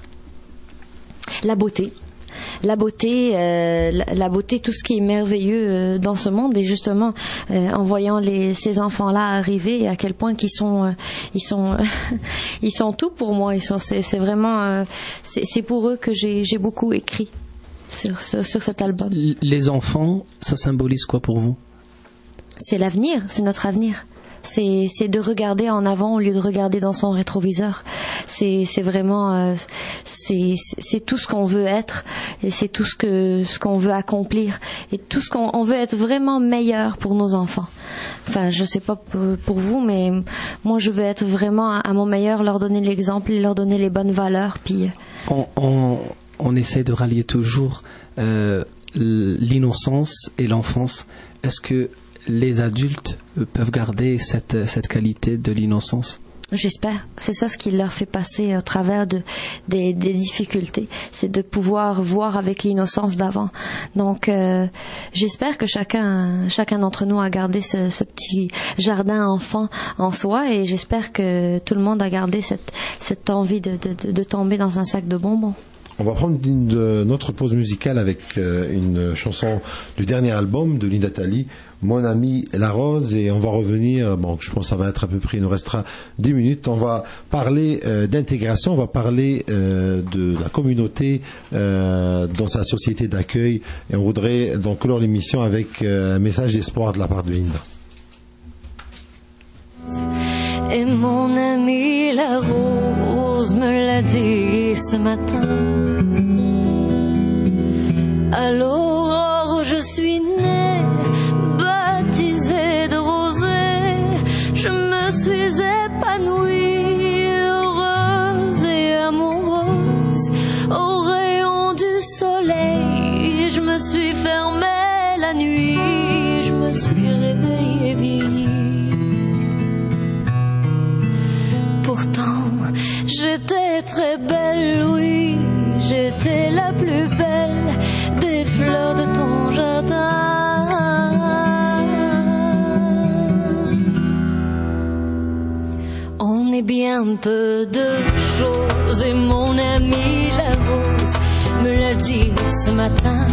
La beauté. La beauté, euh, la, la beauté, tout ce qui est merveilleux euh, dans ce monde. Et justement, euh, en voyant les, ces enfants-là arriver, à quel point qu'ils sont, euh, ils sont, euh, ils sont tout pour moi. Ils sont, c'est, c'est vraiment, euh, c'est, c'est pour eux que j'ai, j'ai beaucoup écrit sur, sur, sur cet album. Les enfants, ça symbolise quoi pour vous? C'est l'avenir, c'est notre avenir. C'est, c'est de regarder en avant au lieu de regarder dans son rétroviseur. C'est, c'est vraiment, euh, c'est, c'est tout ce qu'on veut être et c'est tout ce que, ce qu'on veut accomplir et tout ce qu'on on veut être vraiment meilleur pour nos enfants. Enfin, je sais pas pour, pour vous, mais moi je veux être vraiment à, à mon meilleur, leur donner l'exemple, leur donner les bonnes valeurs. Puis on, on, on essaie de rallier toujours euh, l'innocence et l'enfance. Est-ce que les adultes peuvent garder cette, cette qualité de l'innocence? J'espère. C'est ça ce qui leur fait passer au travers de, des, des difficultés. C'est de pouvoir voir avec l'innocence d'avant. Donc, euh, j'espère que chacun, chacun d'entre nous a gardé ce, ce petit jardin enfant en soi et j'espère que tout le monde a gardé cette, cette envie de, de, de tomber dans un sac de bonbons. On va prendre une, une autre pause musicale avec euh, une chanson du dernier album de Linda Tali, Mon ami La Rose, et on va revenir, bon, je pense que ça va être à peu près, il nous restera dix minutes, on va parler euh, d'intégration, on va parler euh, de la communauté euh, dans sa société d'accueil, et on voudrait donc clore l'émission avec euh, un message d'espoir de la part de Linda. Et mon ami La Rose me l'a dit ce matin. Alors me suis fermée la nuit, je me suis réveillée vieillie. Pourtant, j'étais très belle, oui, j'étais la plus belle des fleurs de ton jardin. On est bien peu de choses et mon amie la rose me l'a dit ce matin.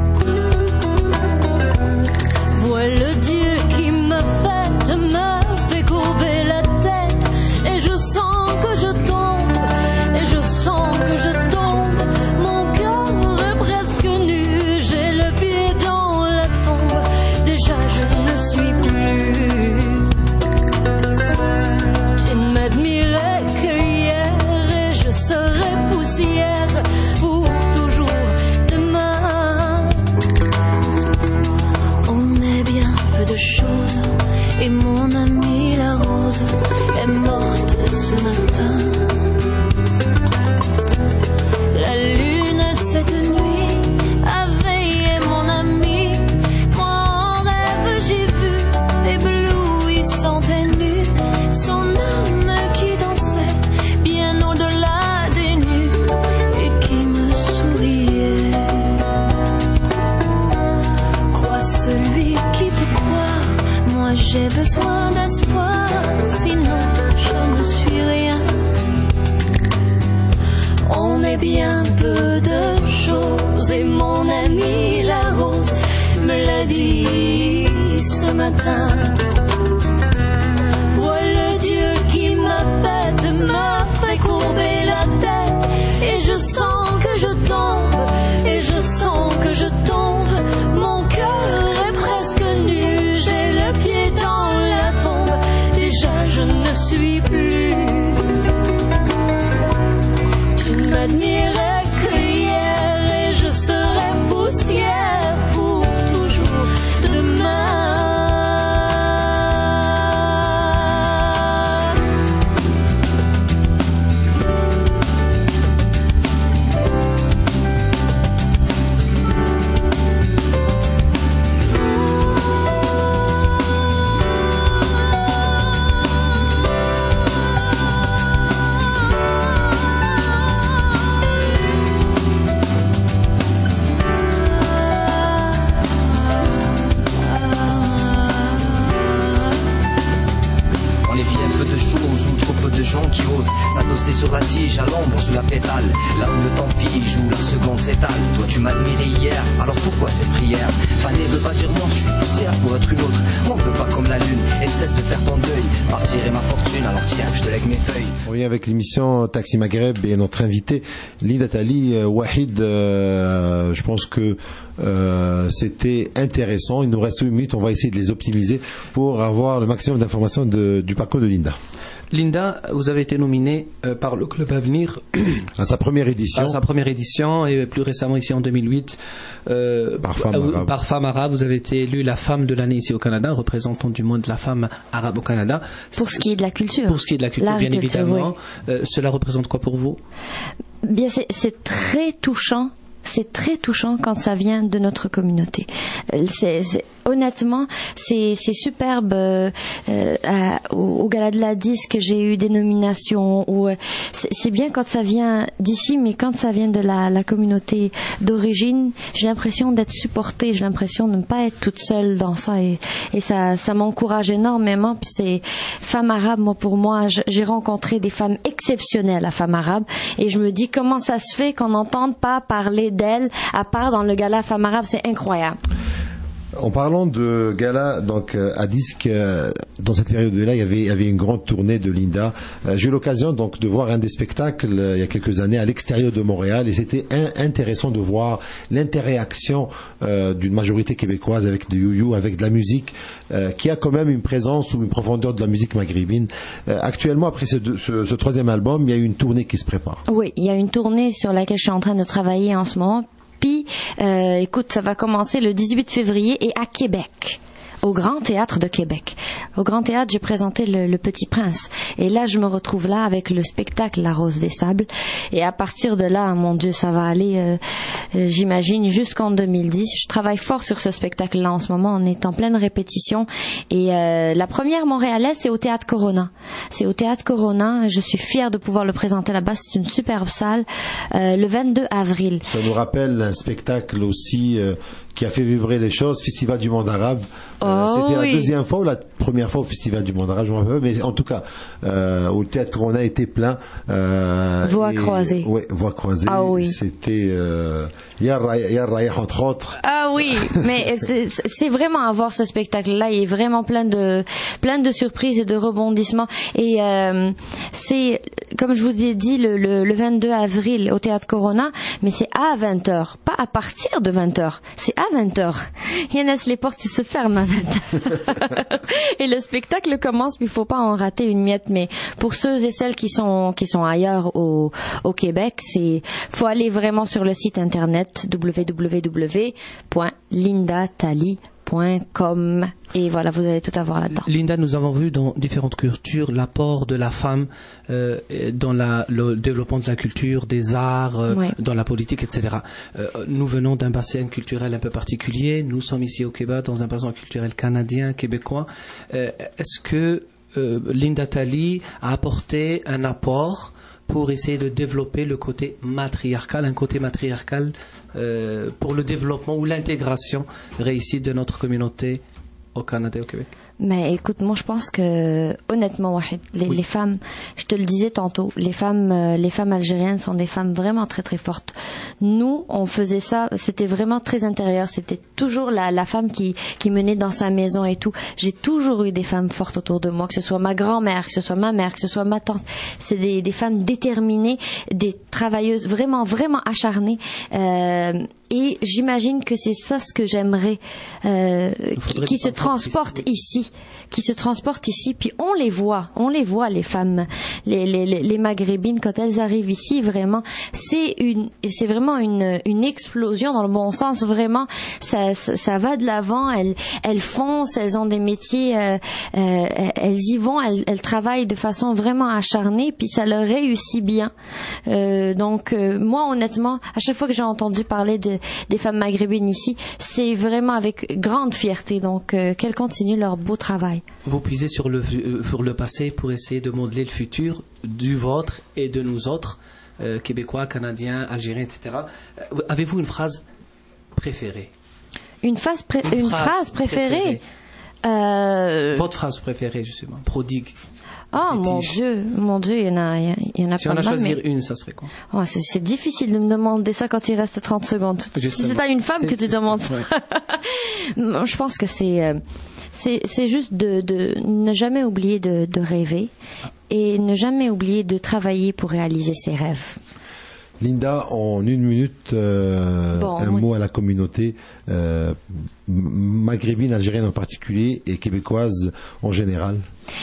Vois le Dieu qui m'a fait, m'a fait courber la tête, et je sens que je tombe, et je sens que je tombe. Mon cœur est presque nu, j'ai le pied dans la tombe. Déjà je ne suis plus. Tu ne m'admirais que hier, et je serai poussière pour toujours demain. On est bien peu de choses, et mon amie la rose est morte ce matin. La lune cette nuit a veillé mon ami. Moi en rêve j'ai vu éblouissante et nue son âme qui dansait bien au-delà des nues et qui me souriait. Crois celui qui peut croire, moi j'ai besoin d'espoir, sinon je ne suis rien. On est bien peu de choses et mon amie la rose me l'a dit ce matin. Vois le Dieu qui m'a fait, m'a fait courber la tête, et je sens que je tombe, et je sens que je tombe. Mon cœur est presque nu, j'ai le pied dans la tombe. Déjà je ne suis plus. Tu ne m'admirais que hier, et je serai poussière pour toujours demain. Qui osent s'adosser sur la tige, à l'ombre, sous la pétale, là où le temps fige, où la seconde s'étale. Toi tu m'admirais hier, alors pourquoi cette prière? Fallait veut pas dire moi je suis poussière pour être une autre. Moi on veut pas comme la lune, et cesse de faire ton deuil. Partir est ma fortune, alors tiens, je te lègue mes feuilles. On revient avec l'émission Taxi Maghreb et notre invité Linda Tali. euh, Wahid, euh, je pense que euh, c'était intéressant. Il nous reste huit minutes, on va essayer de les optimiser pour avoir le maximum d'informations de, du parcours de Linda. Linda, vous avez été nominée euh, par le Club Avenir à sa première édition. À sa première édition et plus récemment ici en deux mille huit euh, par, femme euh, arabe. par Femme Arabe. Vous avez été élue la femme de l'année ici au Canada, représentant du monde de la femme arabe au Canada. Pour ce qui est de la culture. Pour ce qui est de la culture, L'art bien culture, évidemment. Oui. Euh, cela représente quoi pour vous? Bien, c'est, c'est très touchant. C'est très touchant quand ça vient de notre communauté. C'est, c'est, honnêtement, c'est, c'est superbe. Euh, à, au, au Gala de la Disque, j'ai eu des nominations. Où, c'est, c'est bien quand ça vient d'ici, mais quand ça vient de la, la communauté d'origine, j'ai l'impression d'être supportée. J'ai l'impression de ne pas être toute seule dans ça. Et, et ça, ça m'encourage énormément. Puis c'est Femme Arabe, moi, pour moi, j'ai rencontré des femmes exceptionnelles à Femme Arabe. Et je me dis, comment ça se fait qu'on n'entende pas parler d'elle, à part dans le gala Femme Arabe? C'est incroyable. En parlant de gala, donc à Disque, dans cette période-là, il y avait, il y avait une grande tournée de Linda. J'ai eu l'occasion donc de voir un des spectacles il y a quelques années à l'extérieur de Montréal, et c'était un, intéressant de voir l'interaction euh, d'une majorité québécoise avec des you-you, avec de la musique euh, qui a quand même une présence ou une profondeur de la musique maghrébine. Euh, actuellement, après ce, ce, ce troisième album, il y a une tournée qui se prépare. Oui, il y a une tournée sur laquelle je suis en train de travailler en ce moment. Puis, euh, écoute, ça va commencer le dix-huit février et à Québec. au Grand Théâtre de Québec. Au Grand Théâtre, j'ai présenté le, le Petit Prince. Et là, je me retrouve là avec le spectacle La Rose des Sables. Et à partir de là, mon Dieu, ça va aller, euh, euh, j'imagine, jusqu'en deux mille dix. Je travaille fort sur ce spectacle-là en ce moment. On est en pleine répétition. Et euh, la première montréalaise, c'est au Théâtre Corona. C'est au Théâtre Corona. Je suis fière de pouvoir le présenter là-bas. C'est une superbe salle. Euh, le vingt-deux avril. Ça nous rappelle un spectacle aussi euh, qui a fait vibrer les choses, Festival du Monde Arabe. Oh, euh, C'était oui. la deuxième fois ou la première fois au Festival du Monde Arabe, je me rappelle, mais en tout cas, euh, au Théâtre Corona était plein. Euh, Voix croisée. Oui, voix croisée. Ah oui. C'était euh, Yar Rayah, entre autres. Ah oui, mais c'est, c'est vraiment à voir ce spectacle-là. Il est vraiment plein de plein de surprises et de rebondissements. Et euh, c'est, comme je vous ai dit, le, le, le vingt-deux avril au Théâtre Corona, mais c'est à vingt heures, pas à partir de vingt heures. C'est à vingt heures. Yannis, les portes ils se ferment à vingt heures. Et le spectacle commence, mais il faut pas en rater une miette. Mais pour ceux et celles qui sont qui sont ailleurs au au Québec, c'est faut aller vraiment sur le site internet w w w point linda tali point com et voilà, vous allez tout avoir là-dedans. Linda, nous avons vu dans différentes cultures l'apport de la femme euh, dans la, le développement de la culture, des arts, euh, Oui. dans la politique, et cetera. Euh, nous venons d'un bassin culturel un peu particulier. Nous sommes ici au Québec dans un bassin culturel canadien, québécois. Euh, est-ce que euh, Linda Tali a apporté un apport pour essayer de développer le côté matriarcal, un côté matriarcal euh, pour le développement ou l'intégration réussie de notre communauté au Canada et au Québec? Mais écoute, moi je pense que honnêtement, Wahid, les, Oui. les femmes, je te le disais tantôt, les femmes, euh, les femmes algériennes sont des femmes vraiment très très fortes. Nous, on faisait ça, c'était vraiment très intérieur. C'était toujours la, la femme qui qui menait dans sa maison et tout. J'ai toujours eu des femmes fortes autour de moi, que ce soit ma grand-mère, que ce soit ma mère, que ce soit ma tante. C'est des, des femmes déterminées, des travailleuses vraiment vraiment acharnées. Euh, et j'imagine que c'est ça ce que j'aimerais, euh, qui, qui se transporte ici. qui se transportent ici, puis on les voit, on les voit les femmes, les les les, les maghrébines quand elles arrivent ici, vraiment, c'est une, c'est vraiment une une explosion dans le bon sens, vraiment, ça ça, ça va de l'avant, elles elles foncent, elles ont des métiers, euh, euh, elles y vont, elles elles travaillent de façon vraiment acharnée, puis ça leur réussit bien. Euh, donc euh, moi honnêtement, à chaque fois que j'ai entendu parler de des femmes maghrébines ici, c'est vraiment avec grande fierté. Donc euh, qu'elles continuent leur beau travail. Vous puisez sur le, sur le passé pour essayer de modeler le futur du vôtre et de nous autres, euh, Québécois, Canadiens, Algériens, et cetera. Euh, avez-vous une phrase préférée? Une, phase pré- une, une phrase, phrase préférée, préférée. Euh... Votre phrase préférée, justement, prodigue. Oh mon Dieu, mon Dieu, il y en a, il y en a si pas mal. Si on a choisi mais... une, ça serait quoi? Oh, c'est, c'est difficile de me demander ça quand il reste trente secondes. Justement. C'est à une femme c'est... que tu demandes ça. Ouais. Je pense que c'est, euh, c'est, c'est juste de, de ne jamais oublier de, de rêver et ne jamais oublier de travailler pour réaliser ses rêves. Linda, en une minute, euh, bon, un oui. mot à la communauté euh, maghrébine, algérienne en particulier et québécoise en général.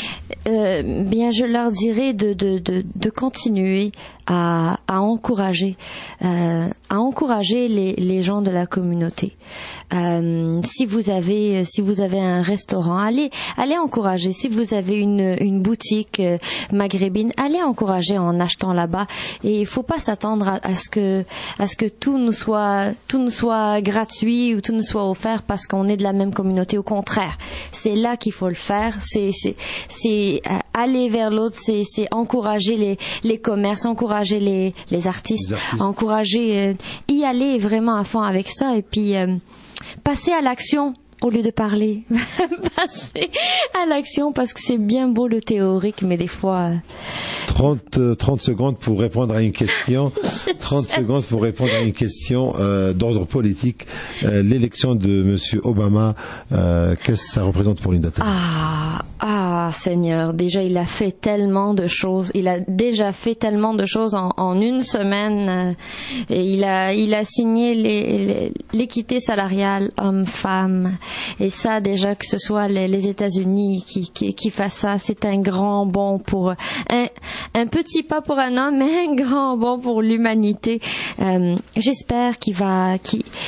Euh, bien, je leur dirais de, de, de, de continuer à, à encourager, euh, à encourager les, les gens de la communauté. Euh, si vous avez, si vous avez un restaurant, allez, allez encourager. Si vous avez une, une boutique euh, maghrébine, allez encourager en achetant là-bas. Et il faut pas s'attendre à, à ce que, à ce que tout nous soit, tout nous soit gratuit ou tout nous soit offert parce qu'on est de la même communauté. Au contraire, c'est là qu'il faut le faire. C'est, c'est, c'est aller vers l'autre. C'est, c'est encourager les, les commerces, encourager les, les artistes, les artistes. encourager, euh, y aller vraiment à fond avec ça. Et puis euh, passer à l'action au lieu de parler. Passer à l'action parce que c'est bien beau le théorique, mais des fois... Euh... trente, trente secondes pour répondre à une question. trente secondes pour répondre à une question euh, d'ordre politique. Euh, l'élection de Monsieur Obama, euh, qu'est-ce que ça représente pour Linda Tali? Ah, ah, Seigneur, déjà il a fait tellement de choses. Il a déjà fait tellement de choses en, en une semaine. Euh, et il a, il a signé les, les, l'équité salariale homme-femme. Et ça, déjà, que ce soit les, les États-Unis qui, qui, qui fassent ça, c'est un grand bond pour un, un petit pas pour un homme, mais un grand bond pour l'humanité. Euh, j'espère qu'il va, qu'il,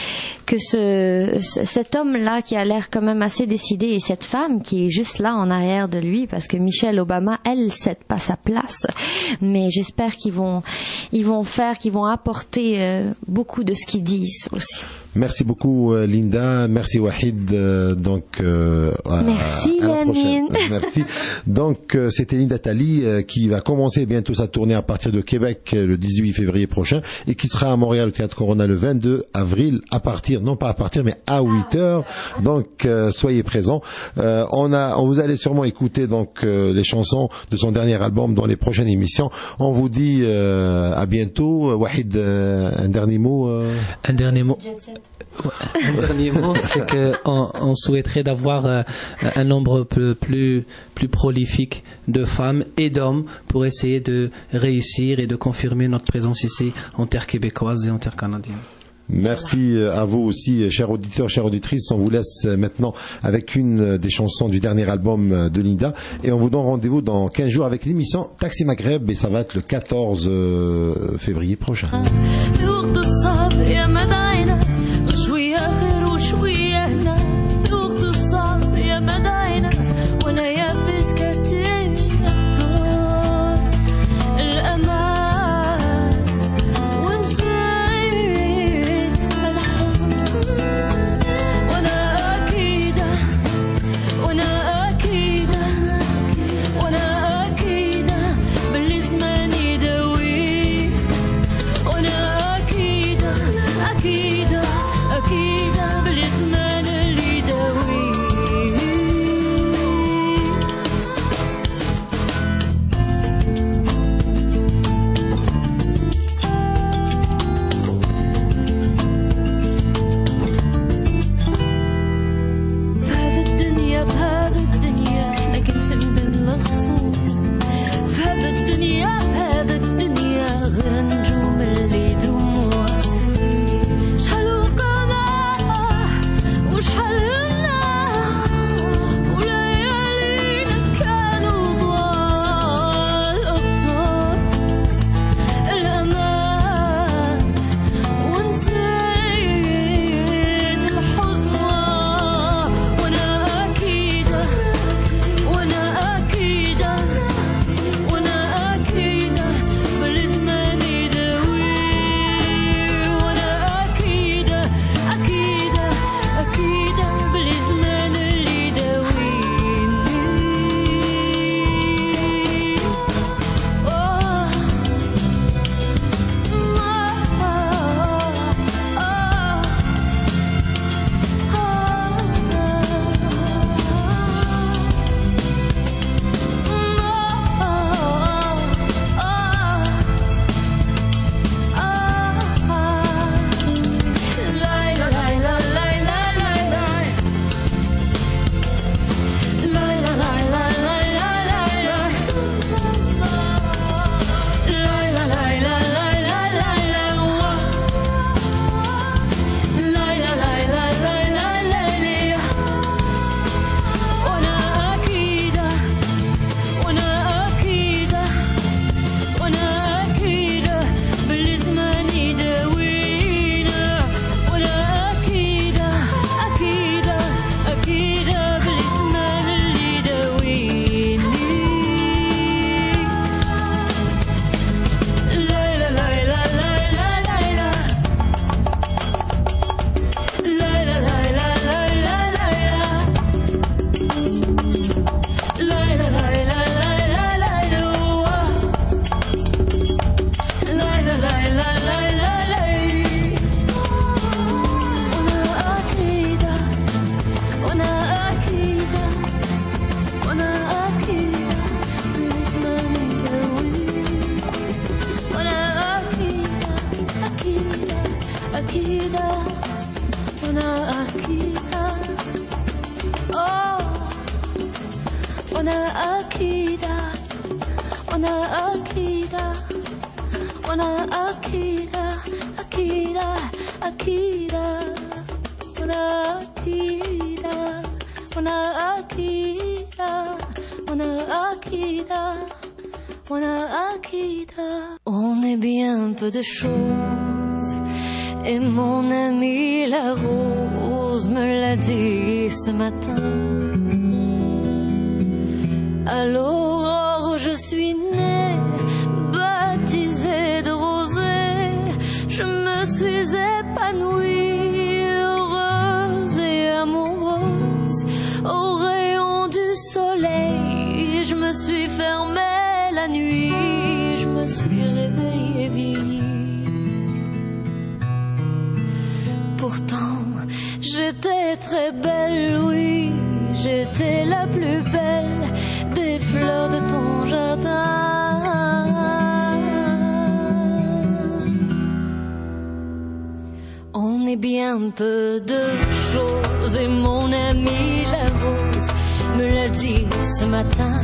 que ce, cet homme-là qui a l'air quand même assez décidé et cette femme qui est juste là en arrière de lui, parce que Michelle Obama, elle, cède pas sa place. Mais j'espère qu'ils vont, ils vont faire, qu'ils vont apporter euh, beaucoup de ce qu'ils disent aussi. Merci beaucoup Linda, merci Wahid. Euh, donc euh, merci à, à Lamine. Merci. Donc euh, c'était Linda Tali euh, qui va commencer bientôt sa tournée à partir de Québec euh, le dix-huit février prochain et qui sera à Montréal au Théâtre Corona le vingt-deux avril à partir, non pas à partir mais à huit heures. Donc euh, soyez présents. Euh, on a, on vous allez sûrement écouter donc euh, les chansons de son dernier album dans les prochaines émissions. On vous dit euh, à bientôt. Wahid, euh, un dernier mot. Euh... Un dernier mot. Un dernier mot, c'est que on, on souhaiterait d'avoir euh, un nombre plus, plus plus prolifique de femmes et d'hommes pour essayer de réussir et de confirmer notre présence ici en terre québécoise et en terre canadienne. Merci à vous aussi, chers auditeurs, chères auditrices. On vous laisse maintenant avec une des chansons du dernier album de Linda et on vous donne rendez-vous dans quinze jours avec l'émission Taxi Maghreb et ça va être le quatorze février prochain. On est bien peu de choses Et mon ami la rose me l'a dit ce matin. À l'aurore je suis née, baptisée de rosée. Je me suis épanouie, heureuse et amoureuse. Au rayon du soleil, je me suis fermée la nuit. Je me suis réveillée vie. Pourtant, j'étais très belle, oui, j'étais la plus belle des fleurs de ton jardin. On est bien peu de choses et mon ami la rose me l'a dit ce matin.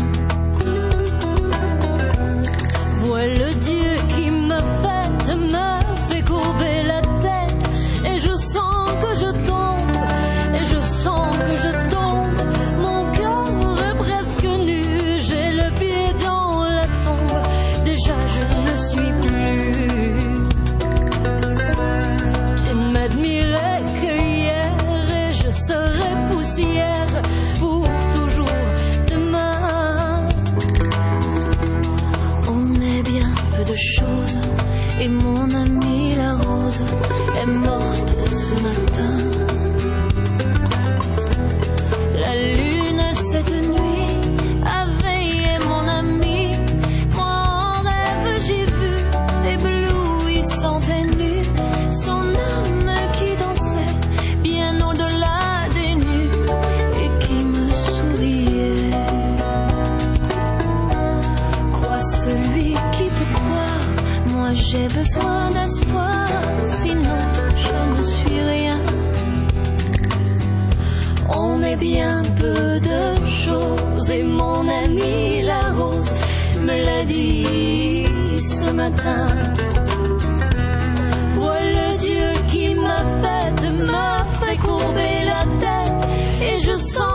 Vois le Dieu qui m'a fait, m'a fait courber la tête. Et je sens que je tombe, et je sens que je tombe. Mon cœur est presque nu, j'ai le pied dans la tombe. Déjà je ne suis plus. Tu ne m'admirais que hier, et je serai poussière pour toujours demain. On est bien peu de choses, et mon amie la rose est morte ce matin. La lune cette nuit a veillé mon ami. Moi en rêve j'ai vu éblouissante et nue son âme qui dansait bien au-delà des nues et qui me souriait. Crois celui qui peut croire, moi j'ai besoin d'espoir, sinon je ne suis rien. On est bien peu de choses et mon ami la rose me l'a dit ce matin. Vois le Dieu qui m'a fait, m'a fait courber la tête et je sens